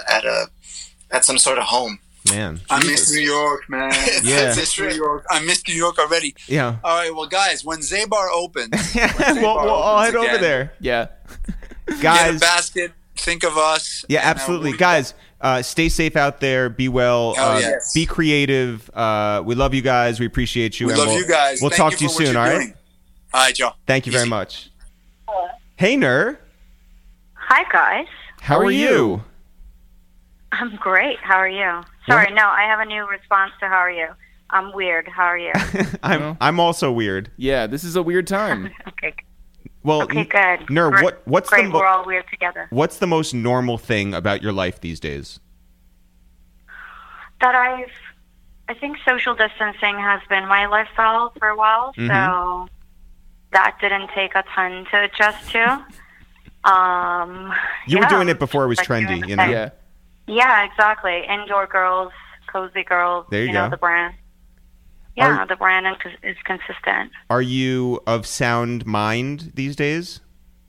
at some sort of home. Man, I miss New York, man. Yeah, I miss New York already. Yeah. All right, well, guys, when Zabar opens, we'll all head over there. Yeah, guys, get a basket. Think of us. Yeah, absolutely, guys. Stay safe out there. Be well. Be creative. We love you guys. We appreciate you. We love you guys. We'll talk to you soon. All right. All right, Joe. Thank you very much. Hey, Nur. Hi, guys. How are you? I'm great. How are you? Sorry, no, I have a new response to how are you. I'm weird. How are you? I'm also weird. Yeah, this is a weird time. Okay. Well, okay, good. Nur, what's great? We're all weird together. What's the most normal thing about your life these days? That I think social distancing has been my lifestyle for a while, so that didn't take a ton to adjust to. You were doing it before it was trendy, you know? Yeah. Yeah, exactly. Indoor girls, cozy girls. There you go. The brand. Yeah, the brand is consistent. Are you of sound mind these days?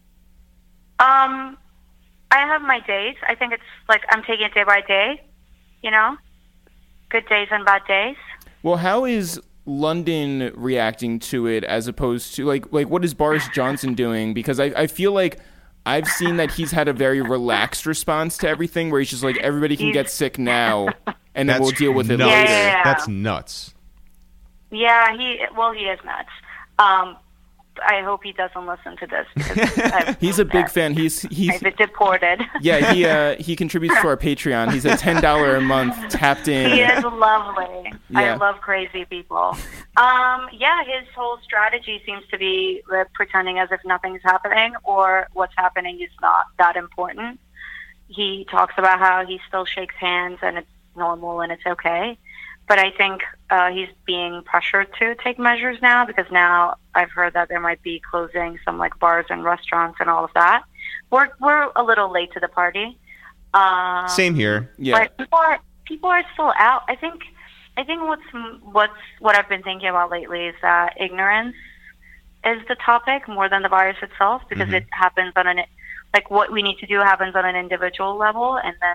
I have my days. I think it's like I'm taking it day by day. Good days and bad days. Well, how is London reacting to it as opposed to like what is Boris Johnson doing? Because I feel like I've seen that he's had a very relaxed response to everything, where he's just like, everybody can get sick now, and then we'll deal with it later. Yeah. That's nuts. Yeah, he is nuts. I hope he doesn't listen to this because he's a big fan. He's I've been deported. Yeah, he contributes to our Patreon. He's a $10 a month tapped in. He is lovely. Yeah. I love crazy people. His whole strategy seems to be pretending as if nothing's happening or what's happening is not that important. He talks about how he still shakes hands and it's normal and it's okay. But I think he's being pressured to take measures now because now I've heard that there might be closing some like bars and restaurants and all of that. We're a little late to the party. Same here. Yeah. But people are still out. I think what I've been thinking about lately is that ignorance is the topic more than the virus itself because it happens on what we need to do happens on an individual level and then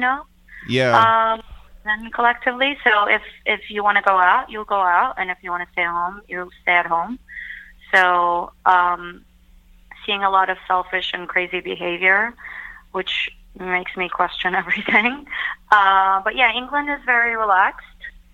then collectively. So if you want to go out, you'll go out, and if you want to stay home, you'll stay at home. So seeing a lot of selfish and crazy behavior, which makes me question everything. But yeah, England is very relaxed.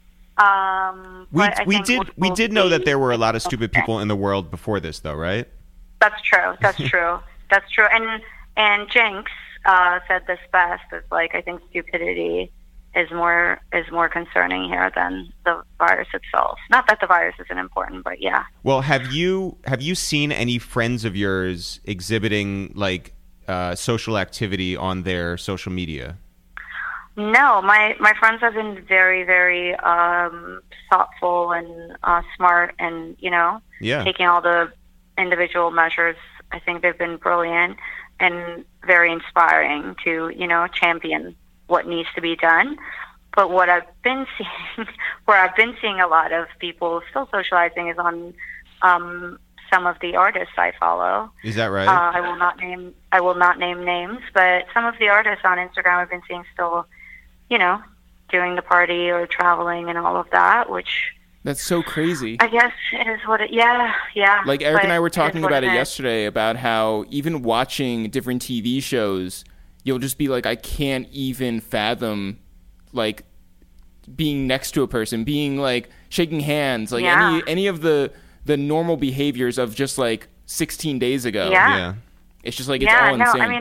We did know that there were a lot of stupid people in the world before this, though, right? That's true. That's true. And Jinx said this best. It's like I think stupidity is more concerning here than the virus itself. Not that the virus isn't important, but yeah. Well, have you seen any friends of yours exhibiting like social activity on their social media? No, my friends have been very, very thoughtful and smart, and taking all the individual measures. I think they've been brilliant and very inspiring to champion what needs to be done. But what I've been seeing, where I've been seeing a lot of people still socializing, is on some of the artists I follow. Is that right? I will not name names, but some of the artists on Instagram I've been seeing still, doing the party or traveling and all of that, which. That's so crazy. I guess it is what it. Yeah. Like Eric and I were talking about it yesterday about how even watching different TV shows, you'll just be like, I can't even fathom, like, being next to a person, being like shaking hands, like any of the normal behaviors of just like 16 days ago. Yeah. It's just like it's all insane. I mean,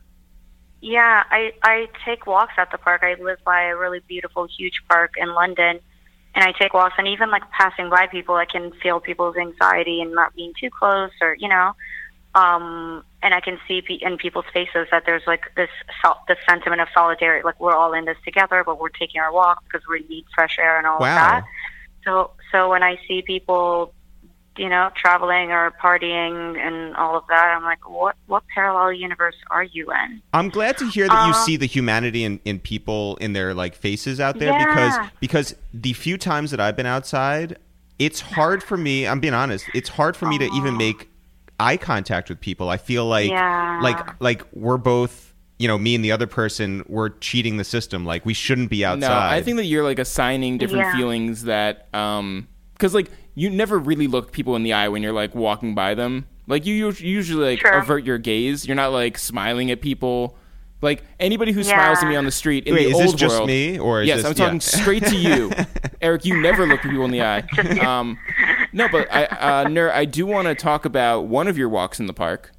I take walks at the park. I live by a really beautiful, huge park in London. And I take walks, and even like passing by people, I can feel people's anxiety and not being too close, or and I can see in people's faces that there's like this sentiment of solidarity, like we're all in this together, but we're taking our walk because we need fresh air and all of that. So when I see people, traveling or partying and all of that, I'm like, what parallel universe are you in? I'm glad to hear that you see the humanity in people in their like faces out there, because the few times that I've been outside, it's hard for me, I'm being honest, it's hard for me to even make eye contact with people. I feel like like we're both, me and the other person, we're cheating the system. Like we shouldn't be outside. No, I think that you're like assigning different feelings that because like you never really look people in the eye when you're like walking by them. Like you usually like avert your gaze. You're not like smiling at people. Like anybody who smiles at me on the street in the old world. Is this just me, or is I'm talking straight to you, Eric. You never look people in the eye. No, but I do want to talk about one of your walks in the park.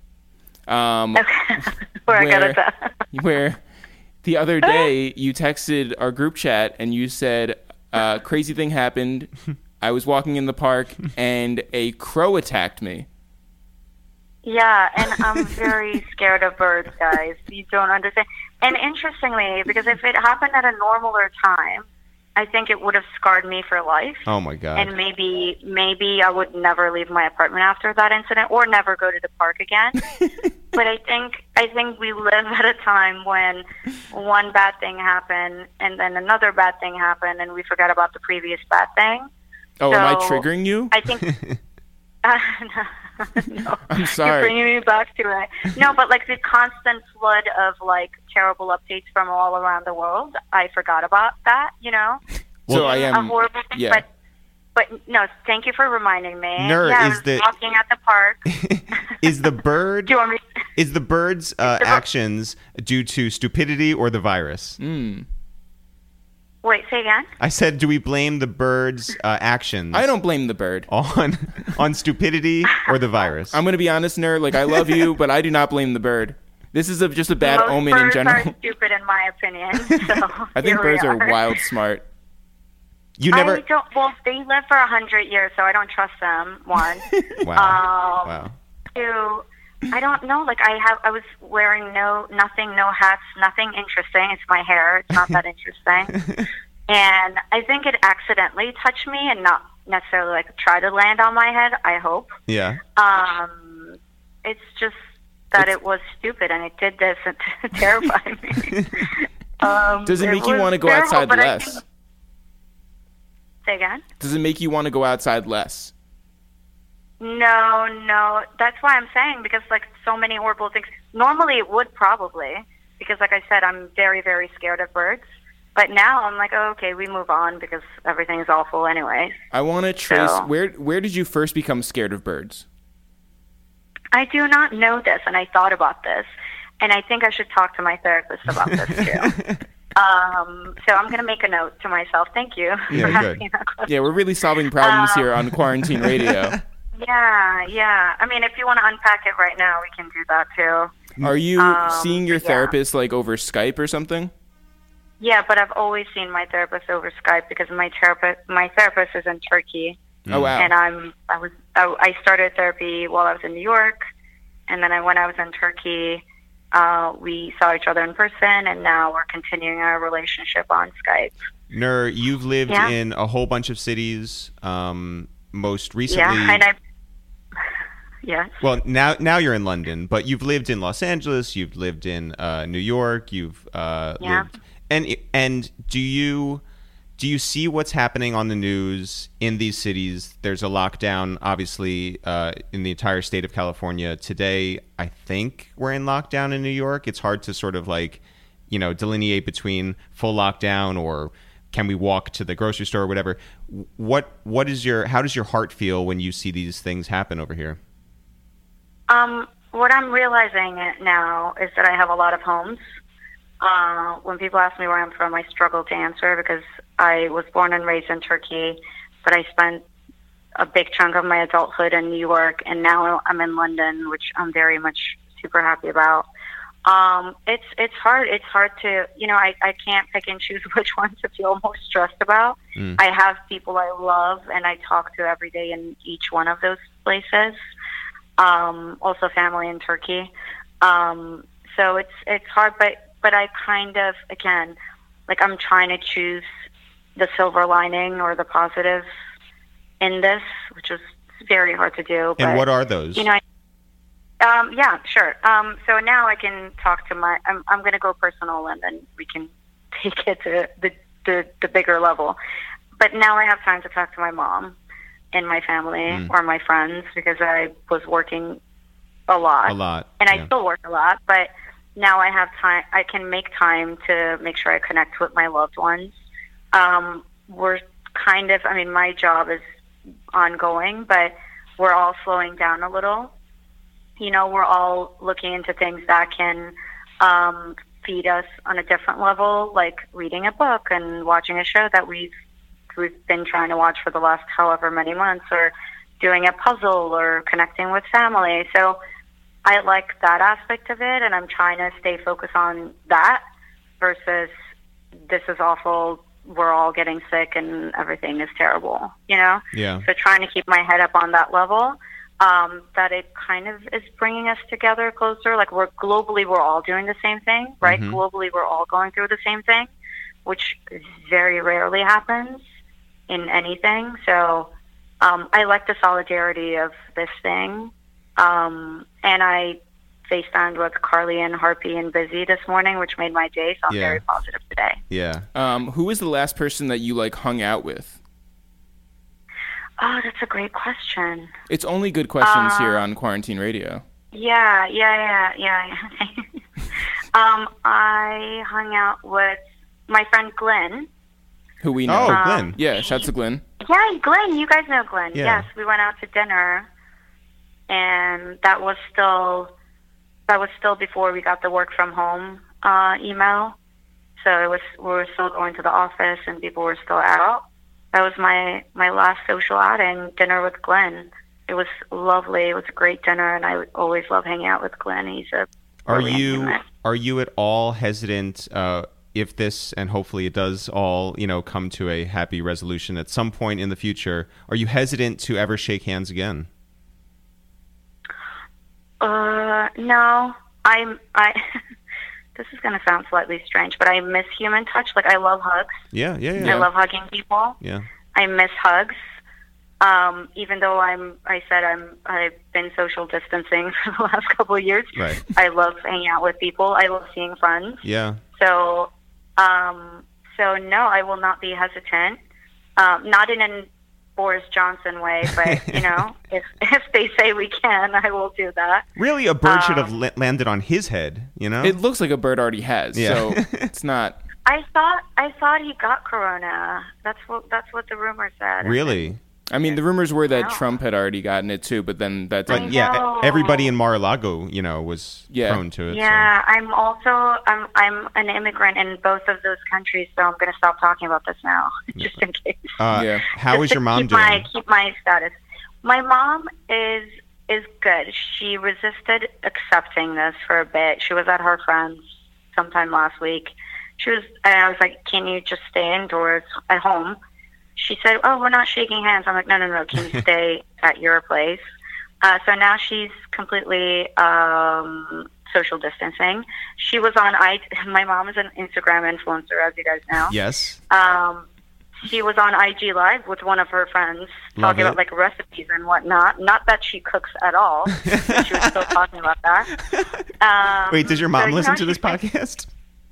Where the other day you texted our group chat and you said, "Crazy thing happened. I was walking in the park and a crow attacked me." Yeah, and I'm very scared of birds, guys. You don't understand. And interestingly, because if it happened at a normaler time, I think it would have scarred me for life. Oh my God. And maybe I would never leave my apartment after that incident or never go to the park again. But I think we live at a time when one bad thing happened and then another bad thing happened and we forget about the previous bad thing. Oh, so, am I triggering you? I think no, I'm sorry. You're bringing me back to it. No, but like the constant flood of like terrible updates from all around the world, I forgot about that. So I am. A horrible thing, But no, thank you for reminding me. Nur, yeah, is I was walking at the park. Is the bird? Do you want me? Is the bird's actions due to stupidity or the virus? Wait, say again. I said, do we blame the bird's actions? I don't blame the bird on stupidity or the virus. I'm going to be honest, Nur. Like, I love you, but I do not blame the bird. This is just a bad Most omen in general. Birds are stupid, in my opinion. So I think birds are wild smart. You never. I don't. Well, they live for 100 years, so I don't trust them. One. Wow. Wow. Two. I don't know. Like I was wearing no hats, nothing interesting. It's my hair. It's not that interesting. And I think it accidentally touched me and not necessarily like try to land on my head. I hope. Yeah. It's just that it was stupid and it did this to terrify me. Does it make you want to go outside less? Say again? Does it make you want to go outside less? No. That's why I'm saying, because like so many horrible things. Normally it would probably, because like I said, I'm very, very scared of birds. But now I'm like, oh, okay, we move on because everything's awful anyways. I want to trace, where did you first become scared of birds? I do not know this, and I thought about this, and I think I should talk to my therapist about this too. So I'm going to make a note to myself. Thank you for asking that question. Yeah, we're really solving problems here on Quarantine Radio. Yeah. I mean, if you want to unpack it right now, we can do that too. Are you seeing your therapist like over Skype or something? Yeah, but I've always seen my therapist over Skype because my therapist is in Turkey. Oh wow! And I started therapy while I was in New York, and then when I was in Turkey, we saw each other in person, and now we're continuing our relationship on Skype. Nur, you've lived in a whole bunch of cities. Most recently, yes. Well, now you're in London, but you've lived in Los Angeles. You've lived in New York. You've lived, and do you see what's happening on the news in these cities? There's a lockdown, obviously, in the entire state of California today. I think we're in lockdown in New York. It's hard to sort of like, delineate between full lockdown or can we walk to the grocery store or whatever. How does your heart feel when you see these things happen over here? What I'm realizing now is that I have a lot of homes. When people ask me where I'm from, I struggle to answer because I was born and raised in Turkey, but I spent a big chunk of my adulthood in New York, and now I'm in London, which I'm very much super happy about. It's hard. It's hard to, I can't pick and choose which one to feel most stressed about. I have people I love and I talk to every day in each one of those places. Also family in Turkey. So it's hard, but I kind of, again, like I'm trying to choose the silver lining or the positive in this, which is very hard to do. And what are those? Yeah, sure. So now I can talk to I'm going to go personal and then we can take it to the bigger level. But now I have time to talk to my mom and my family or my friends because I was working a lot. And I still work a lot, but now I have time. I can make time to make sure I connect with my loved ones. We're kind of, my job is ongoing, but we're all slowing down a little. We're all looking into things that can feed us on a different level, like reading a book and watching a show that we've been trying to watch for the last however many months, or doing a puzzle or connecting with family. So I like that aspect of it, and I'm trying to stay focused on that versus this is awful, we're all getting sick and everything is terrible, Yeah. So trying to keep my head up on that level, that it kind of is bringing us together closer. Like we're all doing the same thing, right? Mm-hmm. Globally, we're all going through the same thing, which very rarely happens in anything. So I like the solidarity of this thing. And I FaceTimed with Carly and Harpy and Busy this morning, which made my day, so I'm very positive today. Yeah. Who was the last person that you hung out with? Oh, that's a great question. It's only good questions here on Quarantine Radio. Yeah. I hung out with my friend Glenn. Who we know. Oh, Glenn. Yeah, shouts to Glenn. Yeah, Glenn. You guys know Glenn. Yeah. Yes, we went out to dinner, and that was still before we got the work from home email. So we were still going to the office, and people were still out. That was my last social outing, dinner with Glenn. It was lovely. It was a great dinner, and I always love hanging out with Glenn. He's a Are you at all hesitant if this, and hopefully it does all, come to a happy resolution at some point in the future? Are you hesitant to ever shake hands again? No. I this is going to sound slightly strange, but I miss human touch. Like, I love hugs. Yeah. I love hugging people. Yeah. I miss hugs. Even though I've been social distancing for the last couple of years. Right. I love hanging out with people. I love seeing friends. Yeah. So no, I will not be hesitant. Not in a Boris Johnson way, but if they say we can, I will do that. Really, a bird should have landed on his head. It looks like a bird already has. Yeah. So it's not. I thought he got corona. That's what the rumor said. Really? I mean, the rumors were that Trump had already gotten it too, but then that didn't. But yeah, everybody in Mar-a-Lago, was prone to it. Yeah, so. I'm an immigrant in both of those countries, so I'm going to stop talking about this now, just in case. How is your mom doing? Keep my status. My mom is good. She resisted accepting this for a bit. She was at her friend's sometime last week. And I was like, "Can you just stay indoors at home?" She said, "Oh, we're not shaking hands." I'm like, no. Can you stay at your place? So now she's completely social distancing. She was on my mom is an Instagram influencer, as you guys know. Yes. She was on IG Live with one of her friends talking about like recipes and whatnot. Not that she cooks at all. But she was still talking about that. Wait, does your mom listen to this podcast?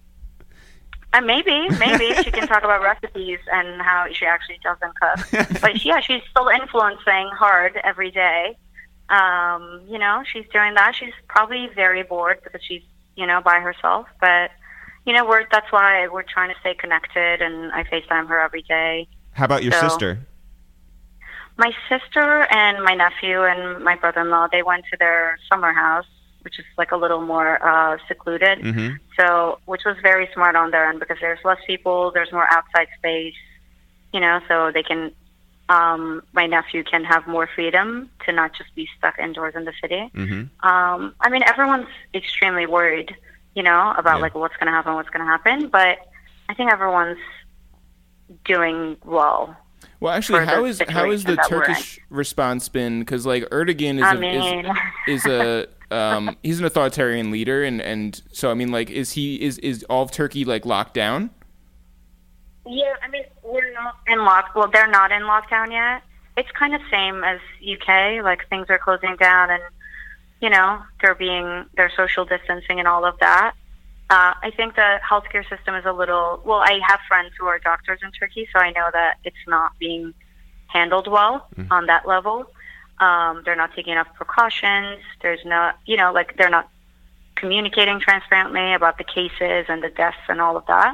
Maybe she can talk about recipes and how she actually doesn't cook. But yeah, she's still influencing hard every day. She's doing that. She's probably very bored because she's, by herself. But, that's why we're trying to stay connected, and I FaceTime her every day. How about your sister? My sister and my nephew and my brother-in-law, they went to their summer house, which is like a little more secluded. Mm-hmm. So, which was very smart on their end because there's less people, there's more outside space, so they can, my nephew can have more freedom to not just be stuck indoors in the city. Mm-hmm. Everyone's extremely worried, about like what's going to happen, but I think everyone's doing well. Well, actually, how is the Turkish response been? Because like Erdogan is a he's an authoritarian leader, and so is all of Turkey like locked down? Yeah, we're not in Well, they're not in lockdown yet. It's kind of same as UK. Like things are closing down, and they're social distancing and all of that. I think the healthcare system is a little. Well, I have friends who are doctors in Turkey, so I know that it's not being handled well on that level. They're not taking enough precautions. There's not, they're not communicating transparently about the cases and the deaths and all of that.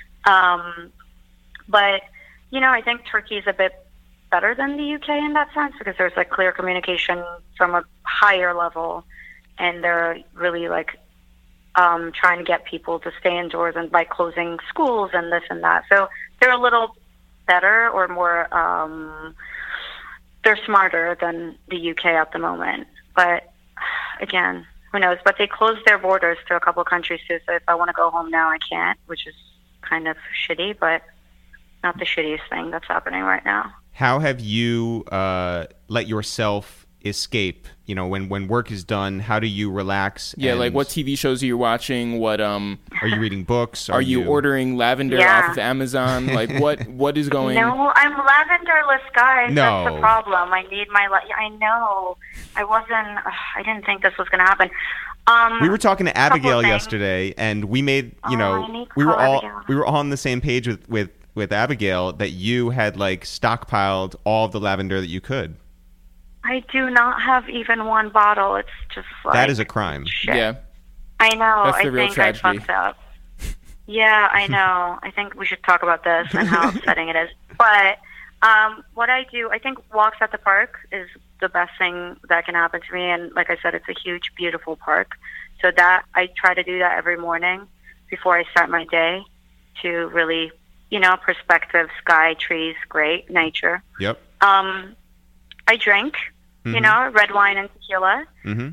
But, I think Turkey is a bit better than the UK in that sense because there's like clear communication from a higher level, and they're really like trying to get people to stay indoors and by closing schools and this and that. So they're a little better or more, they're smarter than the UK at the moment. But again, who knows? But they closed their borders to a couple of countries too. So if I want to go home now, I can't, which is kind of shitty, but not the shittiest thing that's happening right now. How have you let yourself escape? When work is done, how do you relax? Yeah, like what TV shows are you watching? What are you reading books? Are you ordering lavender off of Amazon? Like what is going? No, I'm lavenderless, guys. No. That's the problem. I need my. I know. I didn't think this was going to happen. We were talking to Abigail yesterday, and we made. We were all on the same page with Abigail that you had like stockpiled all of the lavender that you could. I do not have even one bottle. It's just like... That is a crime. Shit. Yeah. I know. That's the real tragedy. I fucked up. Yeah, I know. I think we should talk about this and how upsetting it is. But What I do, I think walks at the park is the best thing that can happen to me. And like I said, it's a huge, beautiful park. So that I try to do that every morning before I start my day to really, perspective, sky, trees, great, nature. Yep. I drink, red wine and tequila.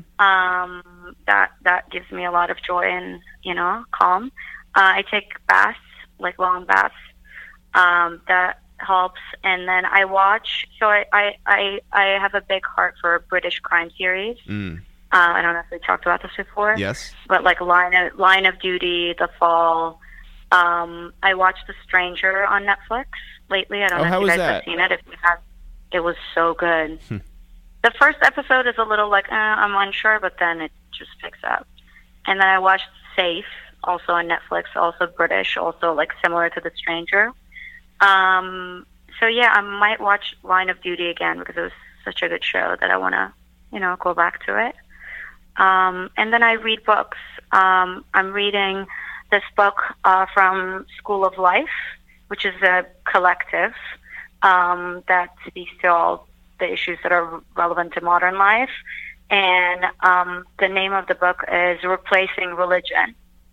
That gives me a lot of joy and, calm. I take baths, like long baths. That helps. And then I watch. So I have a big heart for British crime series. I don't know if we talked about this before. Yes. But like Line of Duty, The Fall. I watched The Stranger on Netflix lately. I don't know if you guys have seen it. If you have, it was so good. The first episode is a little like, I'm unsure, but then it just picks up. And then I watched Safe, also on Netflix, also British, also like similar to The Stranger. So yeah, I might watch Line of Duty again because it was such a good show that I want to, go back to it. And then I read books. I'm reading this book from School of Life, which is a collective that speaks to all the issues that are relevant to modern life. And the name of the book is Replacing Religion.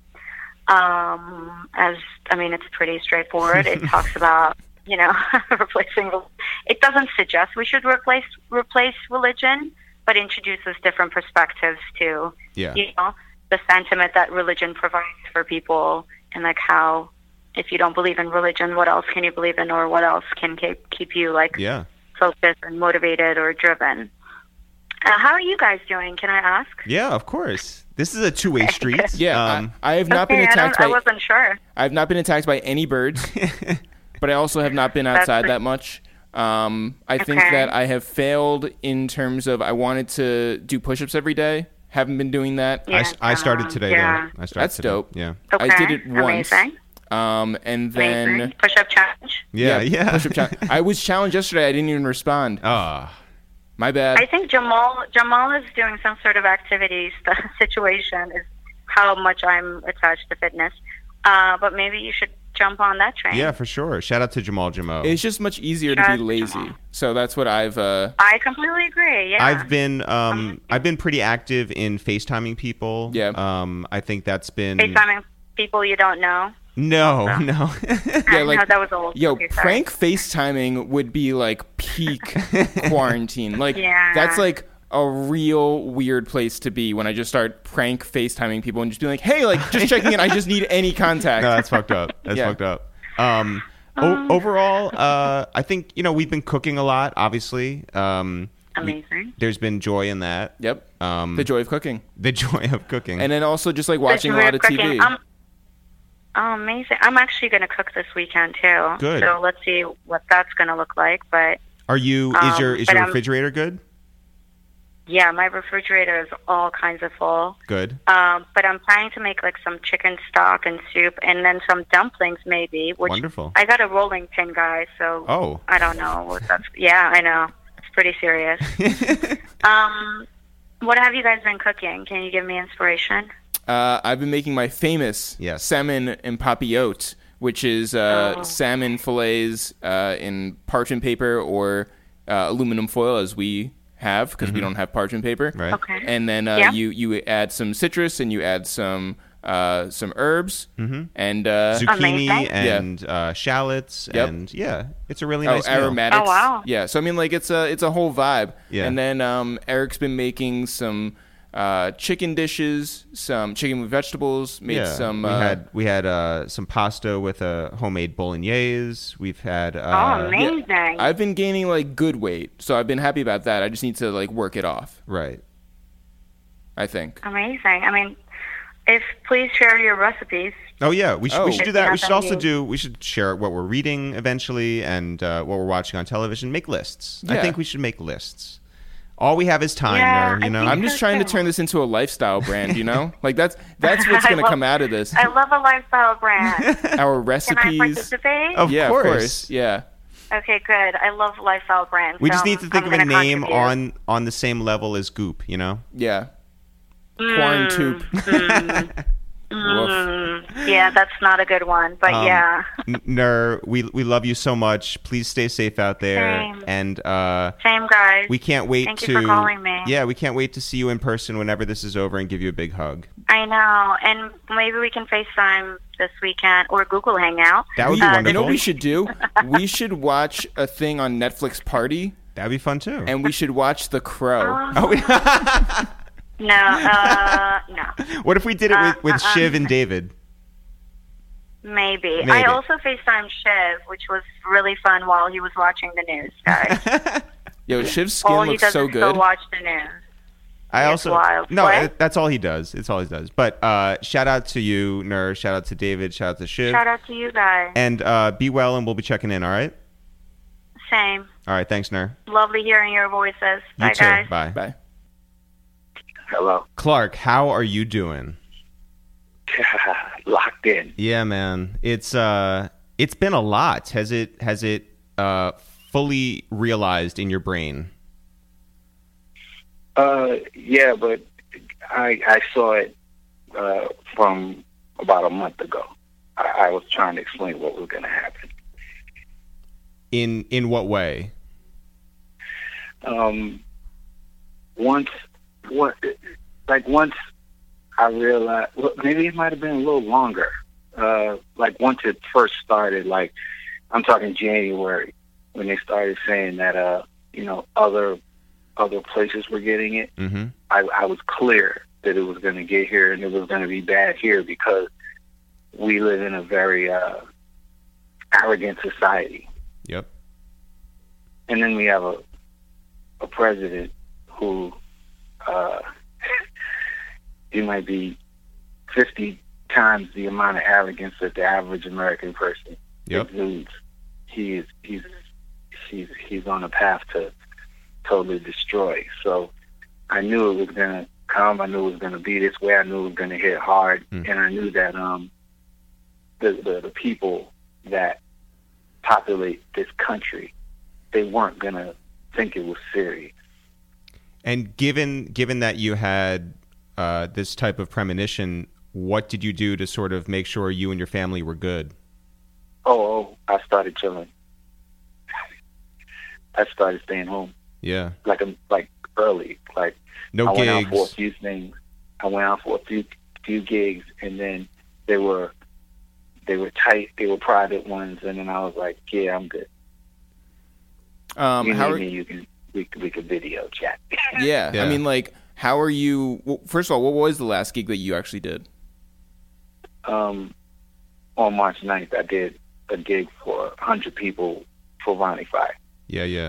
It's pretty straightforward. It talks about, replacing. It doesn't suggest we should replace religion, but introduces different perspectives to, the sentiment that religion provides for people, and like how, if you don't believe in religion, what else can you believe in, or what else can keep you focused and motivated or driven. How are you guys doing? Can I ask? Yeah, of course. This is a two-way street. Yeah, I have not been attacked I wasn't sure. I have not been attacked by any birds, but I also have not been outside that much. I think that I have failed in terms of I wanted to do push-ups every day. Haven't been doing that. Yeah, I started today. Yeah. Though. That's dope. Yeah. Okay. I did it once. Amazing. And then Amazing. Push-up challenge. Yeah. Push-up challenge. I was challenged yesterday. I didn't even respond. My bad. I think Jamal is doing some sort of activities. The situation is how much I'm attached to fitness. But maybe you should jump on that train. Yeah, for sure. Shout out to Jamal Jamo. It's just much easier to be lazy. So that's what I've... I completely agree, yeah. I've been pretty active in FaceTiming people. Yeah. I think that's been... FaceTiming people you don't know. No. Yeah, like, no, that was old. Yo, prank FaceTiming would be like peak quarantine. Like, that's like a real weird place to be when I just start prank FaceTiming people and just be like, hey, like, just checking in. I just need any contact. No, that's fucked up. That's fucked up. Overall, I think, we've been cooking a lot, obviously. Amazing. There's been joy in that. Yep. The joy of cooking. The joy of cooking. And then also just like watching a lot of TV. Oh, amazing. I'm actually going to cook this weekend, too. Good. So let's see what that's going to look like. But are you, is your refrigerator good? Yeah, my refrigerator is all kinds of full. Good. But I'm planning to make like some chicken stock and soup and then some dumplings maybe. Which wonderful. I got a rolling pin, guy, so I don't know what that's. Yeah, I know. It's pretty serious. What have you guys been cooking? Can you give me inspiration? I've been making my famous salmon and papillote, which is salmon fillets in parchment paper or aluminum foil, as we have, because we don't have parchment paper. Right. Okay. And then you add some citrus and you add some herbs and zucchini and shallots and it's a really nice meal. Aromatics. Oh wow. Yeah, so I mean, like, it's a whole vibe. Yeah. And then Eric's been making some chicken dishes, some chicken with vegetables. Made some. We had some pasta with a homemade bolognese. We've had. Amazing! Yeah. I've been gaining like good weight, so I've been happy about that. I just need to like work it off. Right. I think. Amazing. I mean, please share your recipes. Oh yeah, we should do that. We should share what we're reading eventually and what we're watching on television. Make lists. Yeah. I think we should make lists. All we have is time, there. I'm just trying to turn this into a lifestyle brand. Like that's what's going to come out of this. I love a lifestyle brand. Our recipes. Can I participate? Of Of course. Yeah. Okay, good. I love lifestyle brands. We just need to think of a name contribute. on the same level as Goop. Yeah. Quarantoop. Woof. Yeah, Yeah, that's not a good one, but yeah. Nur, we love you so much. Please stay safe out there. Same. And Same, guys. we can't wait Thank you for calling me. Yeah, we can't wait to see you in person whenever this is over and give you a big hug. I know, and maybe we can FaceTime this weekend or Google Hangout. That would be wonderful. You know what we should do? We should watch a thing on Netflix Party. That'd be fun too. And we should watch The Crow. No. What if we did it with Shiv and David? Maybe. I also FaceTimed Shiv, which was really fun while he was watching the news, guys. Yo, Shiv's skin looks so good. All he does is still watch the news. That's all he does. It's all he does. But shout out to you, Nur. Shout out to David. Shout out to Shiv. Shout out to you guys. And be well, and we'll be checking in, all right? Same. All right, thanks, Nur. Lovely hearing your voices. Bye, you too. guys. Bye. Bye. Hello. Clark, how are you doing? Locked in. Yeah, man. It's been a lot. Has it fully realized in your brain? Yeah, but I saw it from about a month ago. I was trying to explain what was going to happen. In what way? Once I realized, well, maybe it might have been a little longer. Like once it first started, like I'm talking January, when they started saying that other places were getting it. Mm-hmm. I was clear that it was going to get here and it was going to be bad here because we live in a very arrogant society. Yep. And then we have a president who he might be 50 times the amount of arrogance that the average American person exudes. He's on a path to totally destroy. So I knew it was going to come. I knew it was going to be this way. I knew it was going to hit hard. And I knew that the people that populate this country, they weren't going to think it was serious. And given that you had this type of premonition, what did you do to sort of make sure you and your family were good? Oh, I started chilling. I started staying home. Yeah. Like early. Like no gigs. I went out for a few things. I went out for a few gigs, and then they were tight. They were private ones, and then I was like, "Yeah, I'm good." We could video chat. Yeah. I mean, like, how are you? Well, first of all, what was the last gig that you actually did? On March 9th, I did a gig for 100 people for Ronnie Five. Yeah.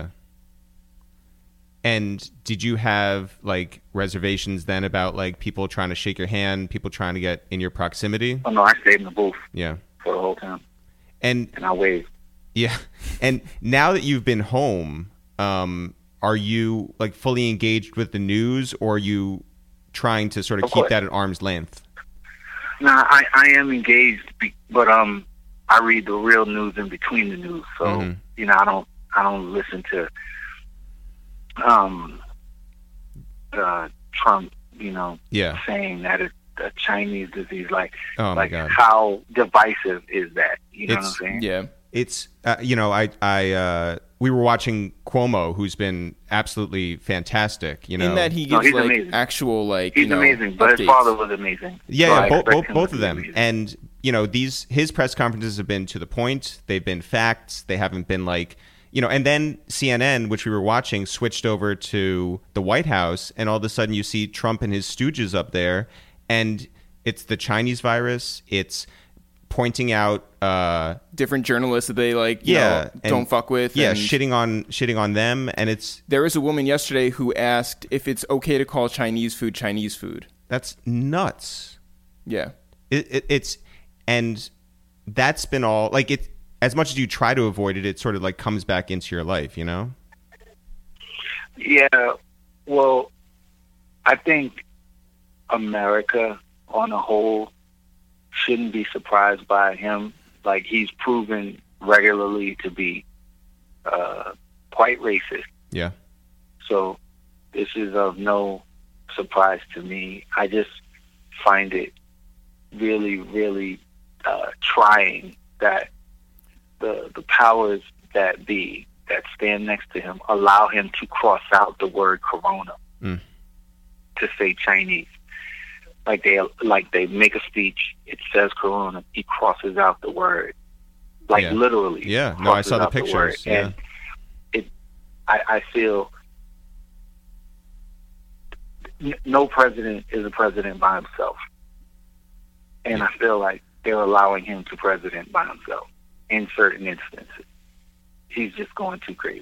And did you have like reservations then about like people trying to shake your hand, people trying to get in your proximity? Oh no, I stayed in the booth. Yeah. For the whole time. And I waved. Yeah. And now that you've been home, are you like fully engaged with the news, or are you trying to sort of keep that at arm's length? No, I am engaged, but I read the real news in between the news. So I don't listen to Trump, saying that it's a Chinese disease. Like, my God. How divisive is that? You know what I'm saying? Yeah. It's we were watching Cuomo, who's been absolutely fantastic. In that he gives like amazing. Actual like he's amazing, but updates. his father was amazing. Yeah, so both of them. Amazing. And his press conferences have been to the point. They've been facts. They haven't been like and then CNN, which we were watching, switched over to the White House, and all of a sudden you see Trump and his stooges up there, and it's the Chinese virus. It's pointing out different journalists that they don't fuck with. Yeah, and shitting on them, and there was a woman yesterday who asked if it's okay to call Chinese food. That's nuts. Yeah, it's and that's been all like it. As much as you try to avoid it, it sort of like comes back into your life, Yeah. Well, I think America on a whole shouldn't be surprised by him. Like, he's proven regularly to be quite racist. Yeah. So this is of no surprise to me. I just find it really, really crying that the powers that be that stand next to him allow him to cross out the word corona to say Chinese. Like they make a speech, it says corona, he crosses out the word. Literally. Yeah, no, I saw the pictures. And I feel no president is a president by himself. And I feel like they're allowing him to president by himself in certain instances. He's just going too crazy.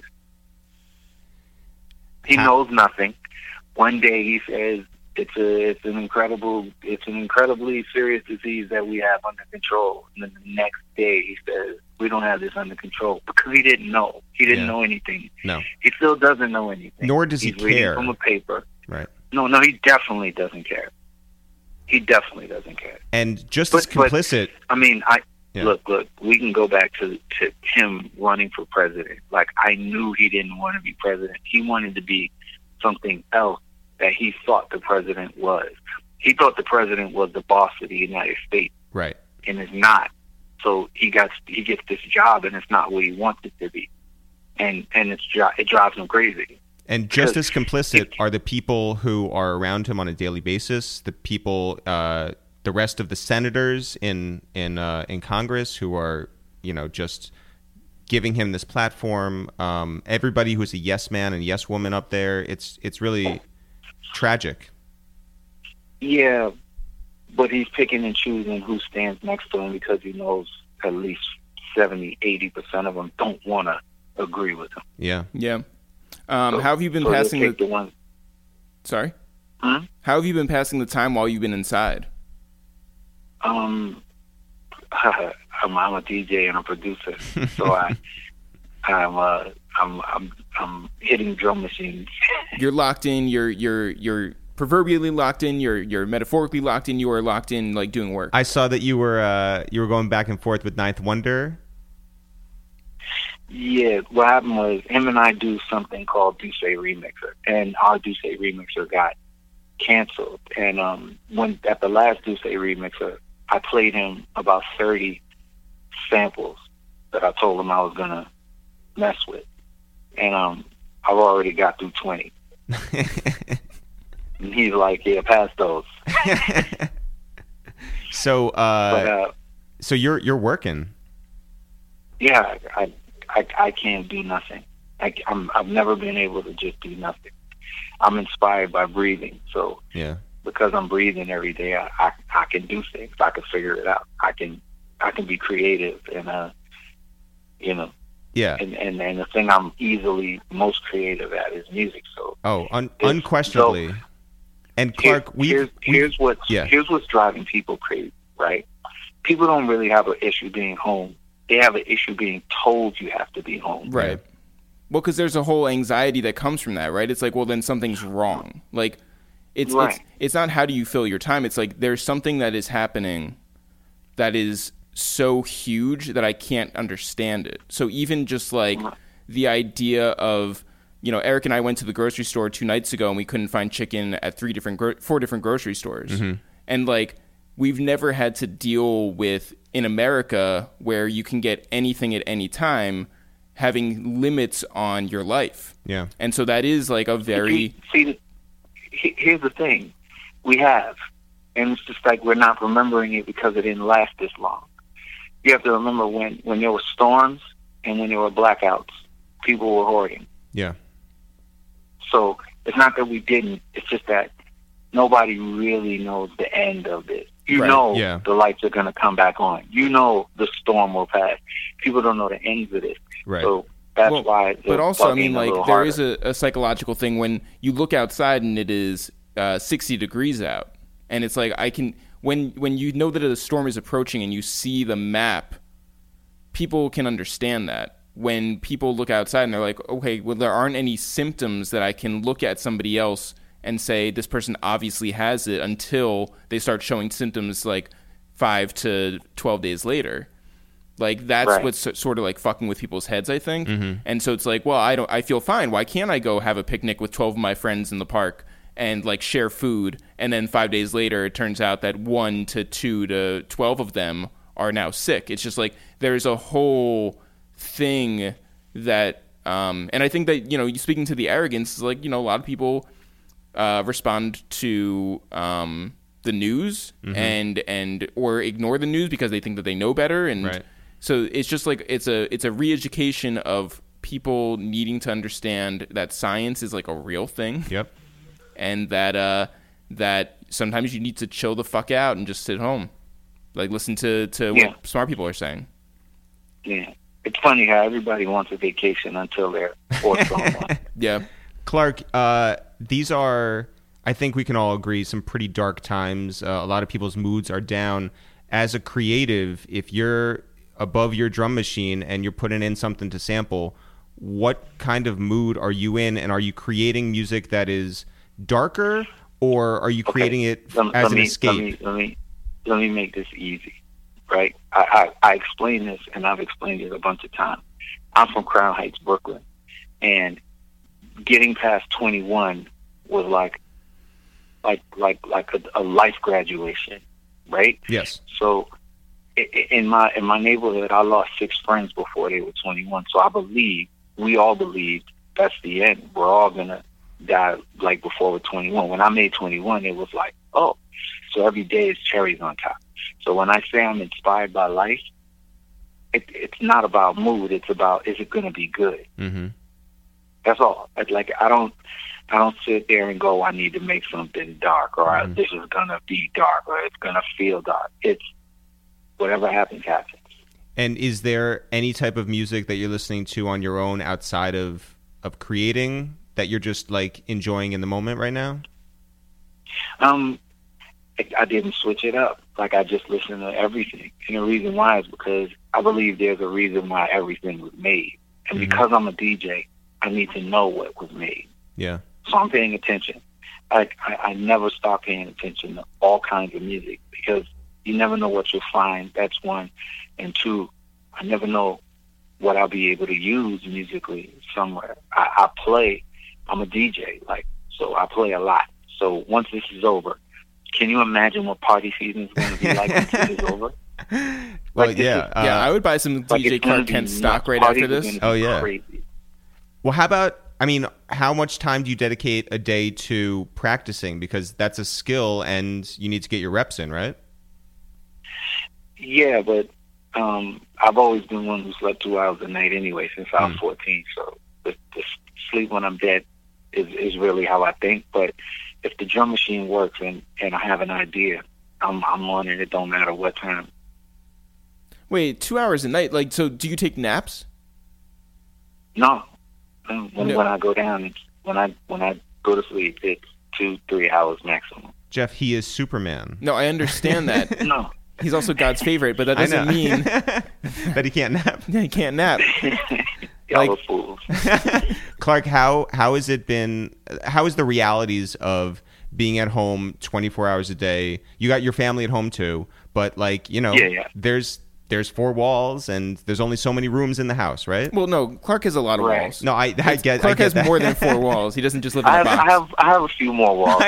He knows nothing. One day he says it's an incredibly serious disease that we have under control. And then the next day he says we don't have this under control because he didn't know. He didn't know anything. No. He still doesn't know anything. Nor does he He's reading care. from a paper. Right. No, he definitely doesn't care. He definitely doesn't care. And just as complicit. I mean, look, we can go back to him running for president. Like, I knew he didn't want to be president. He wanted to be something else that he thought the president was. He thought the president was the boss of the United States. Right. And it's not. So he gets this job, and it's not what he wants it to be. And it drives him crazy. And just as complicit are the people who are around him on a daily basis, the people, the rest of the senators in Congress who are, just giving him this platform. Everybody who's a yes man and yes woman up there. It's really tragic. Yeah, but he's picking and choosing who stands next to him because he knows at least 70-80% of them don't want to agree with him. Yeah. Yeah. How have you been passing the one? Sorry? Huh? How have you been passing the time while you've been inside? I'm a DJ and a producer, so I'm hitting drum machines. You're locked in. You're proverbially locked in. You're metaphorically locked in. You are locked in, like doing work. I saw that you were going back and forth with Ninth Wonder. Yeah, what happened was him and I do something called Duce Remixer, and our Duce Remixer got canceled. And when at the last Duce Remixer, I played him about 30 samples that I told him I was gonna mess with, and I've already got through 20. And he's like, "Yeah, pass those." So, so you're working. Yeah, I can't do nothing. I've never been able to just do nothing. I'm inspired by breathing, so because I'm breathing every day, I can do things. I can figure it out. I can be creative, and Yeah. And the thing I'm easily most creative at is music. So unquestionably. And Clark, here's what's driving people crazy, right? People don't really have an issue being home. They have an issue being told you have to be home. Right. Well, because there's a whole anxiety that comes from that, right? It's like, well, then something's wrong. Like, it's not how do you fill your time. It's like there's something that is happening that is so huge that I can't understand it. So even just like the idea of, Eric and I went to the grocery store 2 nights ago and we couldn't find chicken at 4 different grocery stores. Mm-hmm. And like, we've never had to deal with in America where you can get anything at any time, having limits on your life. Yeah. And so that is like a very... See, here's the thing. We have. And it's just like we're not remembering it because it didn't last this long. You have to remember when there were storms and when there were blackouts, people were hoarding. Yeah. So it's not that we didn't. It's just that nobody really knows the end of it. The lights are going to come back on. The storm will pass. People don't know the ends of this. Right. So that's why. But also, I mean, like, there is a psychological thing when you look outside and it is 60 degrees out, and it's like when you know that a storm is approaching and you see the map, people can understand that. When people look outside and they're like, okay, well, there aren't any symptoms that I can look at somebody else and say this person obviously has it until they start showing symptoms like 5 to 12 days later. Like that's what's sort of like fucking with people's heads, I think. Mm-hmm. And so it's like, well, I feel fine. Why can't I go have a picnic with 12 of my friends in the park and like share food? And then 5 days later, it turns out that 1 to 2 to 12 of them are now sick. It's just like there's a whole thing that, and I think that, you know, speaking to the arrogance, is like, you know, a lot of people respond to the news and or ignore the news because they think that they know better, and so it's just like it's a re-education of people needing to understand that science is like a real thing. Yep. And that that sometimes you need to chill the fuck out and just sit home, like listen to what smart people are saying. Yeah. It's funny how everybody wants a vacation until they're forced on one. Yeah. Clark, these are, I think we can all agree, some pretty dark times. A lot of people's moods are down. As a creative, if you're above your drum machine and you're putting in something to sample, what kind of mood are you in? And are you creating music that is darker, or are you creating it as an escape? Let me make this easy. Right, I explain this, and I've explained it a bunch of times. I'm from Crown Heights, Brooklyn, and getting past 21 was like a life graduation, right? Yes. So in my neighborhood, I lost 6 friends before they were 21. So we all believed that's the end. We're all gonna die like before we're 21. When I made 21, it was like, oh, so every day is cherries on top. So when I say I'm inspired by life, it's not about mood. It's about, is it going to be good? Mm-hmm. That's all. It's like I don't sit there and go, I need to make something dark, or this is going to be dark, or it's going to feel dark. It's whatever happens, happens. And is there any type of music that you're listening to on your own outside of creating that you're just like enjoying in the moment right now? I didn't switch it up. Like, I just listen to everything. And the reason why is because I believe there's a reason why everything was made. And because I'm a DJ, I need to know what was made. Yeah. So I'm paying attention. I never stop paying attention to all kinds of music, because you never know what you'll find. That's one. And two, I never know what I'll be able to use musically somewhere. I play. I'm a DJ, so I play a lot. So once this is over, can you imagine what party season is going to be like once this is over? Well, I would buy some DJ Clark Kent stock right after this. Oh, yeah. Crazy. Well, how much time do you dedicate a day to practicing? Because that's a skill and you need to get your reps in, right? Yeah, but I've always been one who slept 2 hours a night anyway since I was 14. So the sleep when I'm dead is really how I think. But if the drum machine works and I have an idea, I'm on it. It don't matter what time. Wait, 2 hours a night? Like, so do you take naps? No. When I go down, when I go to sleep, it's 2-3 hours maximum. Jeff, he is Superman. No, I understand that. No. He's also God's favorite, but that doesn't mean that he can't nap. Yeah, he can't nap. Y'all are fools. Clark, how has it been? How is the realities of being at home 24 hours a day? You got your family at home too, but there's 4 walls and there's only so many rooms in the house, right? Well, no, Clark has a lot of walls. No, I get Clark has that. more than 4 walls. He doesn't just live in a box. I have a few more walls.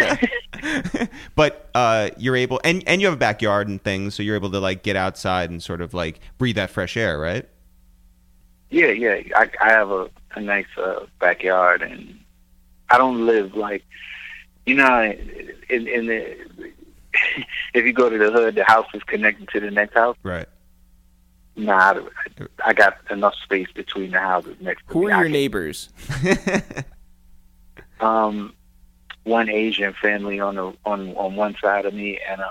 But you're able, and you have a backyard and things, so you're able to like get outside and sort of like breathe that fresh air, right? Yeah. I have a nice backyard, and I don't live like, in the if you go to the hood, the house is connected to the next house. Right. Nah, I got enough space between the houses next to me. Who are your neighbors? One Asian family on one side of me, and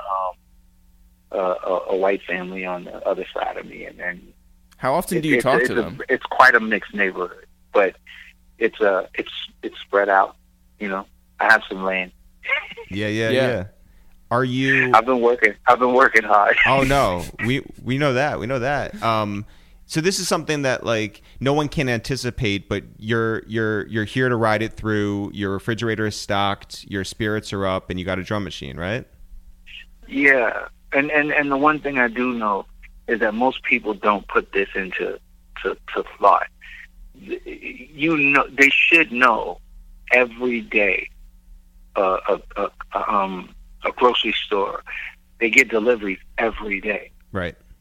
a white family on the other side of me. And then, how often do you talk to them? It's quite a mixed neighborhood, but it's spread out. I have some land. Yeah. Are you? I've been working hard. Oh no, we know that. We know that. So this is something that like no one can anticipate, but you're here to ride it through. Your refrigerator is stocked, your spirits are up, and you got a drum machine, right? Yeah, and the one thing I do know is that most people don't put this into thought. They should know every day. A grocery store, they get deliveries every day. Right.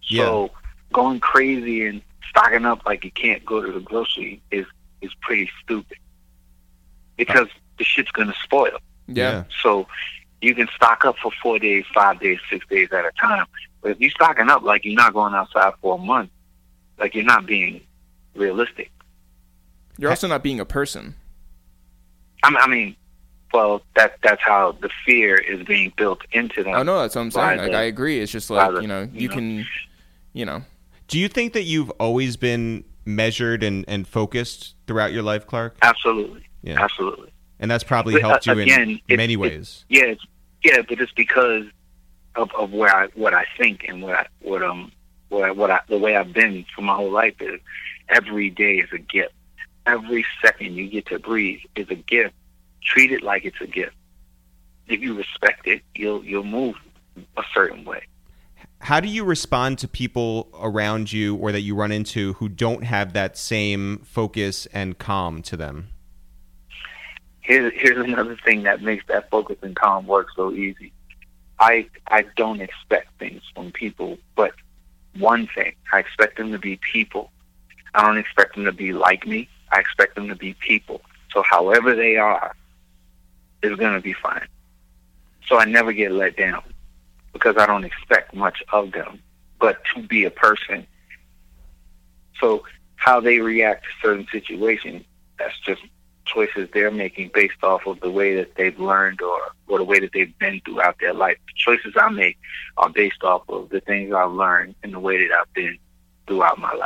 So going crazy and stocking up like you can't go to the grocery is pretty stupid because the shit's gonna spoil. Yeah. So you can stock up for 4 days, 5 days, 6 days at a time. But if you're stocking up like you're not going outside for a month, like you're not being realistic. You're also not being a person. I mean, well, that's how the fear is being built into them. Oh no, that's what I'm saying. Like, I agree. It's just like you can. Do you think that you've always been measured and focused throughout your life, Clark? Absolutely. Yeah. Absolutely. And that's probably helped you in many ways. But it's because of what I think and the way I've been for my whole life is every day is a gift. Every second you get to breathe is a gift. Treat it like it's a gift. If you respect it, you'll move a certain way. How do you respond to people around you or that you run into who don't have that same focus and calm to them? Here's another thing that makes that focus and calm work so easy. I don't expect things from people, but one thing, I expect them to be people. I don't expect them to be like me. I expect them to be people. So however they are, is going to be fine. So I never get let down because I don't expect much of them, but to be a person. So how they react to certain situations, that's just choices they're making based off of the way that they've learned or the way that they've been throughout their life. The choices I make are based off of the things I've learned and the way that I've been throughout my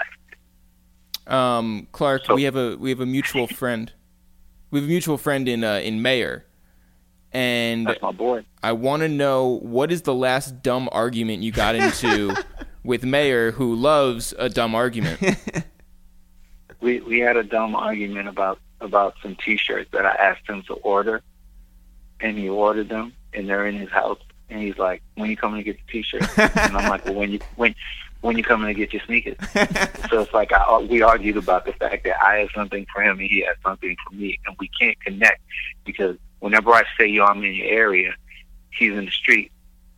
life. Clark, so, we have a mutual friend. We have a mutual friend in Mayer. And that's my boy. I want to know, what is the last dumb argument you got into with Mayer, who loves a dumb argument? We had a dumb argument about some T-shirts that I asked him to order, and he ordered them, and they're in his house, and he's like, "When you coming to get the T-shirts?" And I'm like, "Well, when you coming to get your sneakers?" So it's like we argued about the fact that I have something for him and he has something for me, and we can't connect because whenever I say, "Yo, I'm in your area," he's in the street.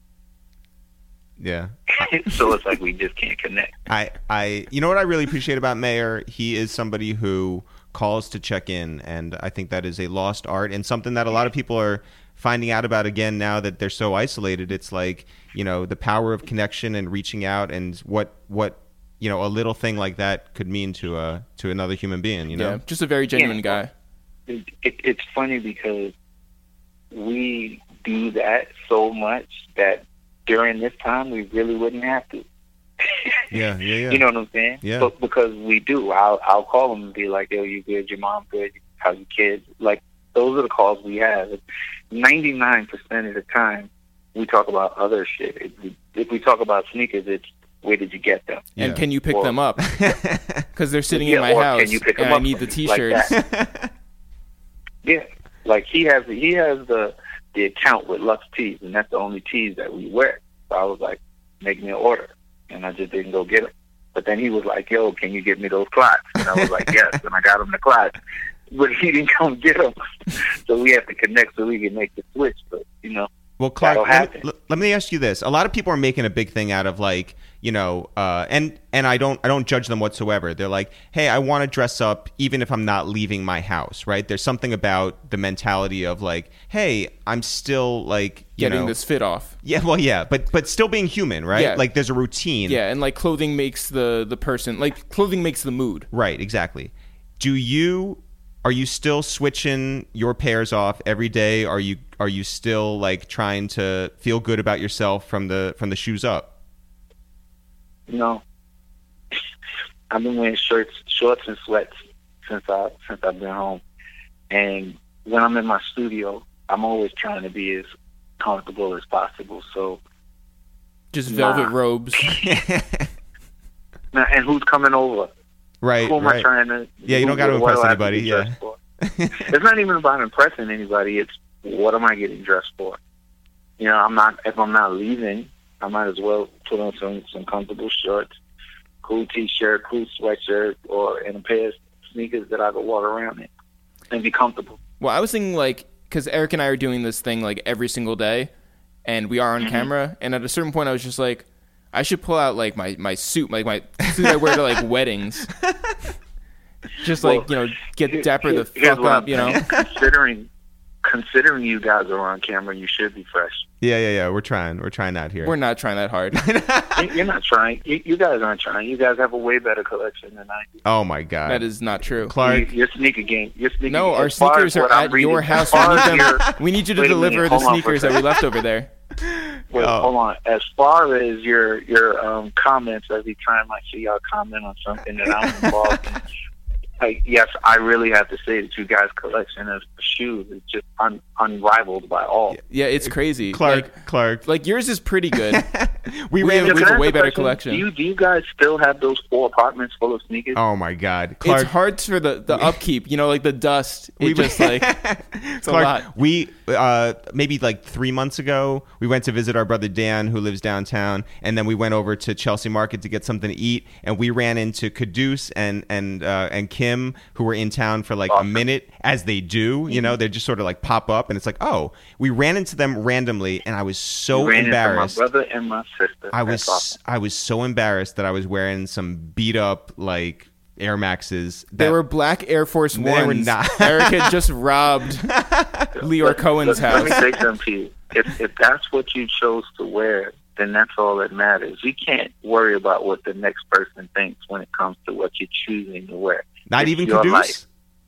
Yeah. So it's like we just can't connect. You know what I really appreciate about Mayer? He is somebody who calls to check in, and I think that is a lost art and something that a lot of people are finding out about again now that they're so isolated. It's like, the power of connection and reaching out and what a little thing like that could mean to another human being, Yeah, just a very genuine guy. It's funny because we do that so much that during this time we really wouldn't have to. Yeah. You know what I'm saying? Yeah. But because we do, I'll call them and be like, "Yo, you good? Your mom good? How's your kids?" Like, those are the calls we have. 99% of the time, we talk about other shit. If we talk about sneakers, it's where did you get them? And can you pick them up? Because they're sitting in my house, and I need the T-shirts. Like yeah, like he has the account with Lux Tees, and that's the only tees that we wear. So I was like, "Make me an order," and I just didn't go get them. But then he was like, "Yo, can you get me those Clots?" And I was like, "Yes," and I got him the Clots. But he didn't come get them, so we have to connect so we can make the switch. But well, Clark, let me ask you this: a lot of people are making a big thing out of like, and I don't judge them whatsoever. They're like, "Hey, I want to dress up even if I'm not leaving my house." Right? There's something about the mentality of like, "Hey, I'm still like getting this fit off." Yeah, well, yeah, but still being human, right? Yeah. Like there's a routine. Yeah, and like clothing makes the person, like clothing makes the mood. Right? Exactly. Are you still switching your pairs off every day? Are you still like trying to feel good about yourself from the shoes up? No. I've been wearing shorts and sweats since I've been home. And when I'm in my studio, I'm always trying to be as comfortable as possible. So just velvet robes. Now, and who's coming over? Right. Who am I trying to? Yeah, you don't got to impress anybody. Yeah. It's not even about impressing anybody. It's what am I getting dressed for? If I'm not leaving, I might as well put on some comfortable shorts, cool T-shirt, cool sweatshirt, and a pair of sneakers that I could walk around in and be comfortable. Well, I was thinking because Eric and I are doing this thing like every single day, and we are on camera, and at a certain point I was just like, I should pull out like my suit, like my suit I wear to like weddings. Just like, get dapper the fuck up, Considering you guys are on camera, you should be fresh. Yeah. We're trying out here. We're not trying that hard. You're not trying. You guys aren't trying. You guys have a way better collection than I do. Oh my God, that is not true, Clark. Your sneaker game. No, our sneakers are at your house. We need you to deliver the sneakers that we left over there. Wait, hold on. As far as your comments, every time I see y'all comment on something that I'm involved in, yes, I really have to say that you guys' collection of shoes is just unrivaled by all. Yeah, it's crazy. Clark. Like yours is pretty good. we ran have a way better collection. Do you guys still have those 4 apartments full of sneakers? Oh my God, Clark. It's hard for the upkeep. Like the dust. It's a lot. We maybe like 3 months ago, we went to visit our brother Dan, who lives downtown, and then we went over to Chelsea Market to get something to eat, and we ran into Caduce and Kim, who were in town for like a minute, as they do. They just sort of like pop up, and it's like, oh, we ran into them randomly, and I was so embarrassed. My brother and my sister. I was so embarrassed that I was wearing some beat up like Air Maxes. They were black Air Force Ones. They were not. Eric had just robbed Leor Cohen's house. Let me say something to you. If that's what you chose to wear, then that's all that matters. You can't worry about what the next person thinks when it comes to what you're choosing to wear. Not even Caduce? Life.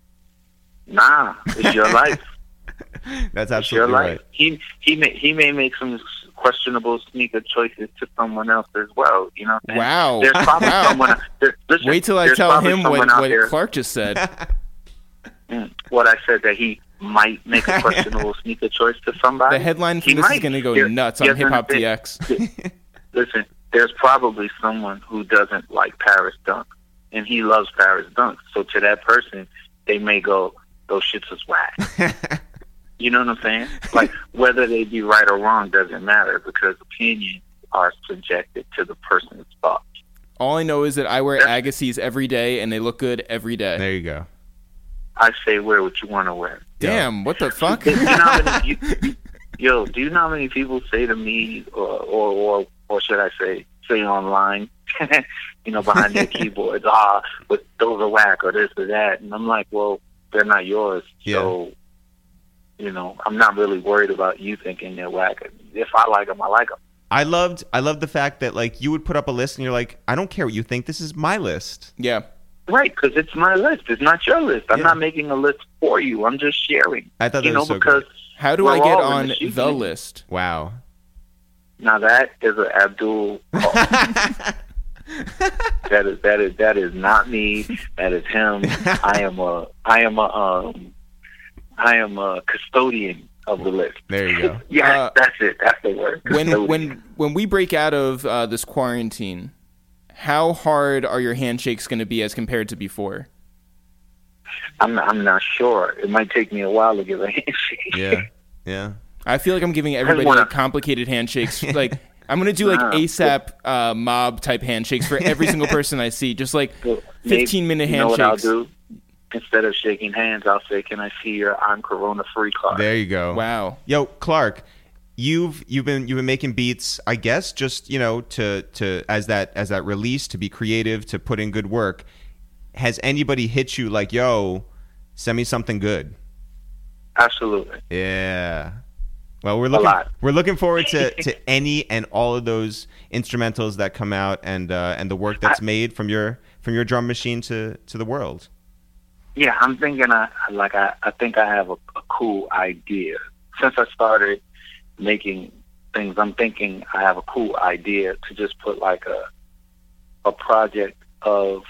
Nah, it's your life. That's absolutely right. He may make some questionable sneaker choices to someone else as well. You know what I'm saying? Wow. There's probably someone. Listen, wait till I tell him what Clark just said. What I said, that he might make a questionable sneaker choice to somebody. The headline for this is going to go nuts on Hip Hop DX. Listen, there's probably someone who doesn't like Paris Dunk, and he loves Paris Dunk. So to that person, they may go, those shits is whack. You know what I'm saying? Like, whether they be right or wrong doesn't matter, because opinions are subjected to the person's thoughts. All I know is that I wear Agassiz every day, and they look good every day. There you go. I say wear what you want to wear. Damn, what the fuck? Do you know how many people say to me, or should I say online, behind their keyboards, but those are whack, or this or that, and I'm like, well, they're not yours, so I'm not really worried about you thinking they're whack. If I like them, I like them. I loved the fact that like you would put up a list and you're like, I don't care what you think, this is my list. Yeah. Right, because it's my list. It's not your list. I'm not making a list for you. I'm just sharing. I thought that was so because good. How do I get on the list? Wow. Now that is an Abdul call. That is not me. That is him. I am a custodian of the list. There you go. Yeah, that's it. That's the word. When we break out of this quarantine, how hard are your handshakes going to be as compared to before? I'm not sure. It might take me a while to give a handshake. Yeah. I feel like I'm giving everybody complicated handshakes. Like, I'm going to do like ASAP mob type handshakes for every single person I see. Just like 15-minute handshakes. You know what I'll do? Instead of shaking hands, I'll say, "Can I see your I'm Corona free card?" There you go. Wow. Yo, Clark, you've been making beats, I guess, just to as that release, to be creative, to put in good work. Has anybody hit you like, yo, send me something good? Absolutely. Yeah. Well, we're looking forward to any and all of those instrumentals that come out, and the work that's made from your drum machine to the world. Yeah, I'm thinking. I think I have a cool idea. Since I started making things, I'm thinking I have a cool idea to just put like a project of,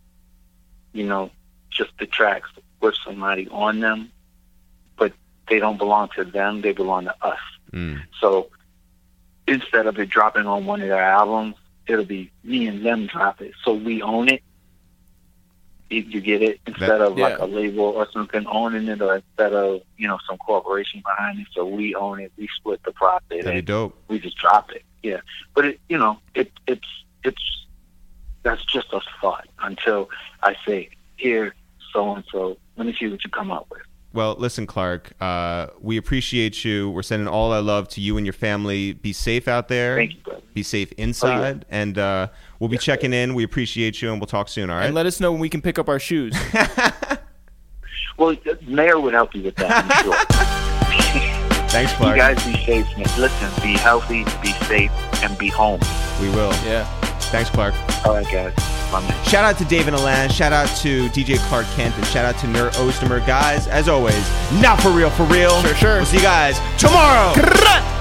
just the tracks with somebody on them, but they don't belong to them, they belong to us. So instead of it dropping on one of their albums, it'll be me and them drop it, so we own it. You get it? Instead of like a label or something owning it, or instead of some corporation behind it, so we own it, we split the profit. That'd be dope. We just drop it. Yeah, but it's that's just a thought until I say, here, so and so, let me see what you come up with. Well, listen, Clark, we appreciate you. We're sending all our love to you and your family. Be safe out there. Thank you, brother. Be safe inside, and we'll be checking in. We appreciate you, and we'll talk soon, all right? And let us know when we can pick up our shoes. Well, the mayor would help you with that, I'm sure. Thanks, Clark. You guys be safe, man. Listen, be healthy, be safe, and be home. We will. Yeah. Thanks, Clark. All right, guys. Shout out to Dave and Alan. Shout out to DJ Clark Kent. And shout out to Nur Ostermer. Guys, as always, not for real, for real. Sure. We'll see you guys tomorrow.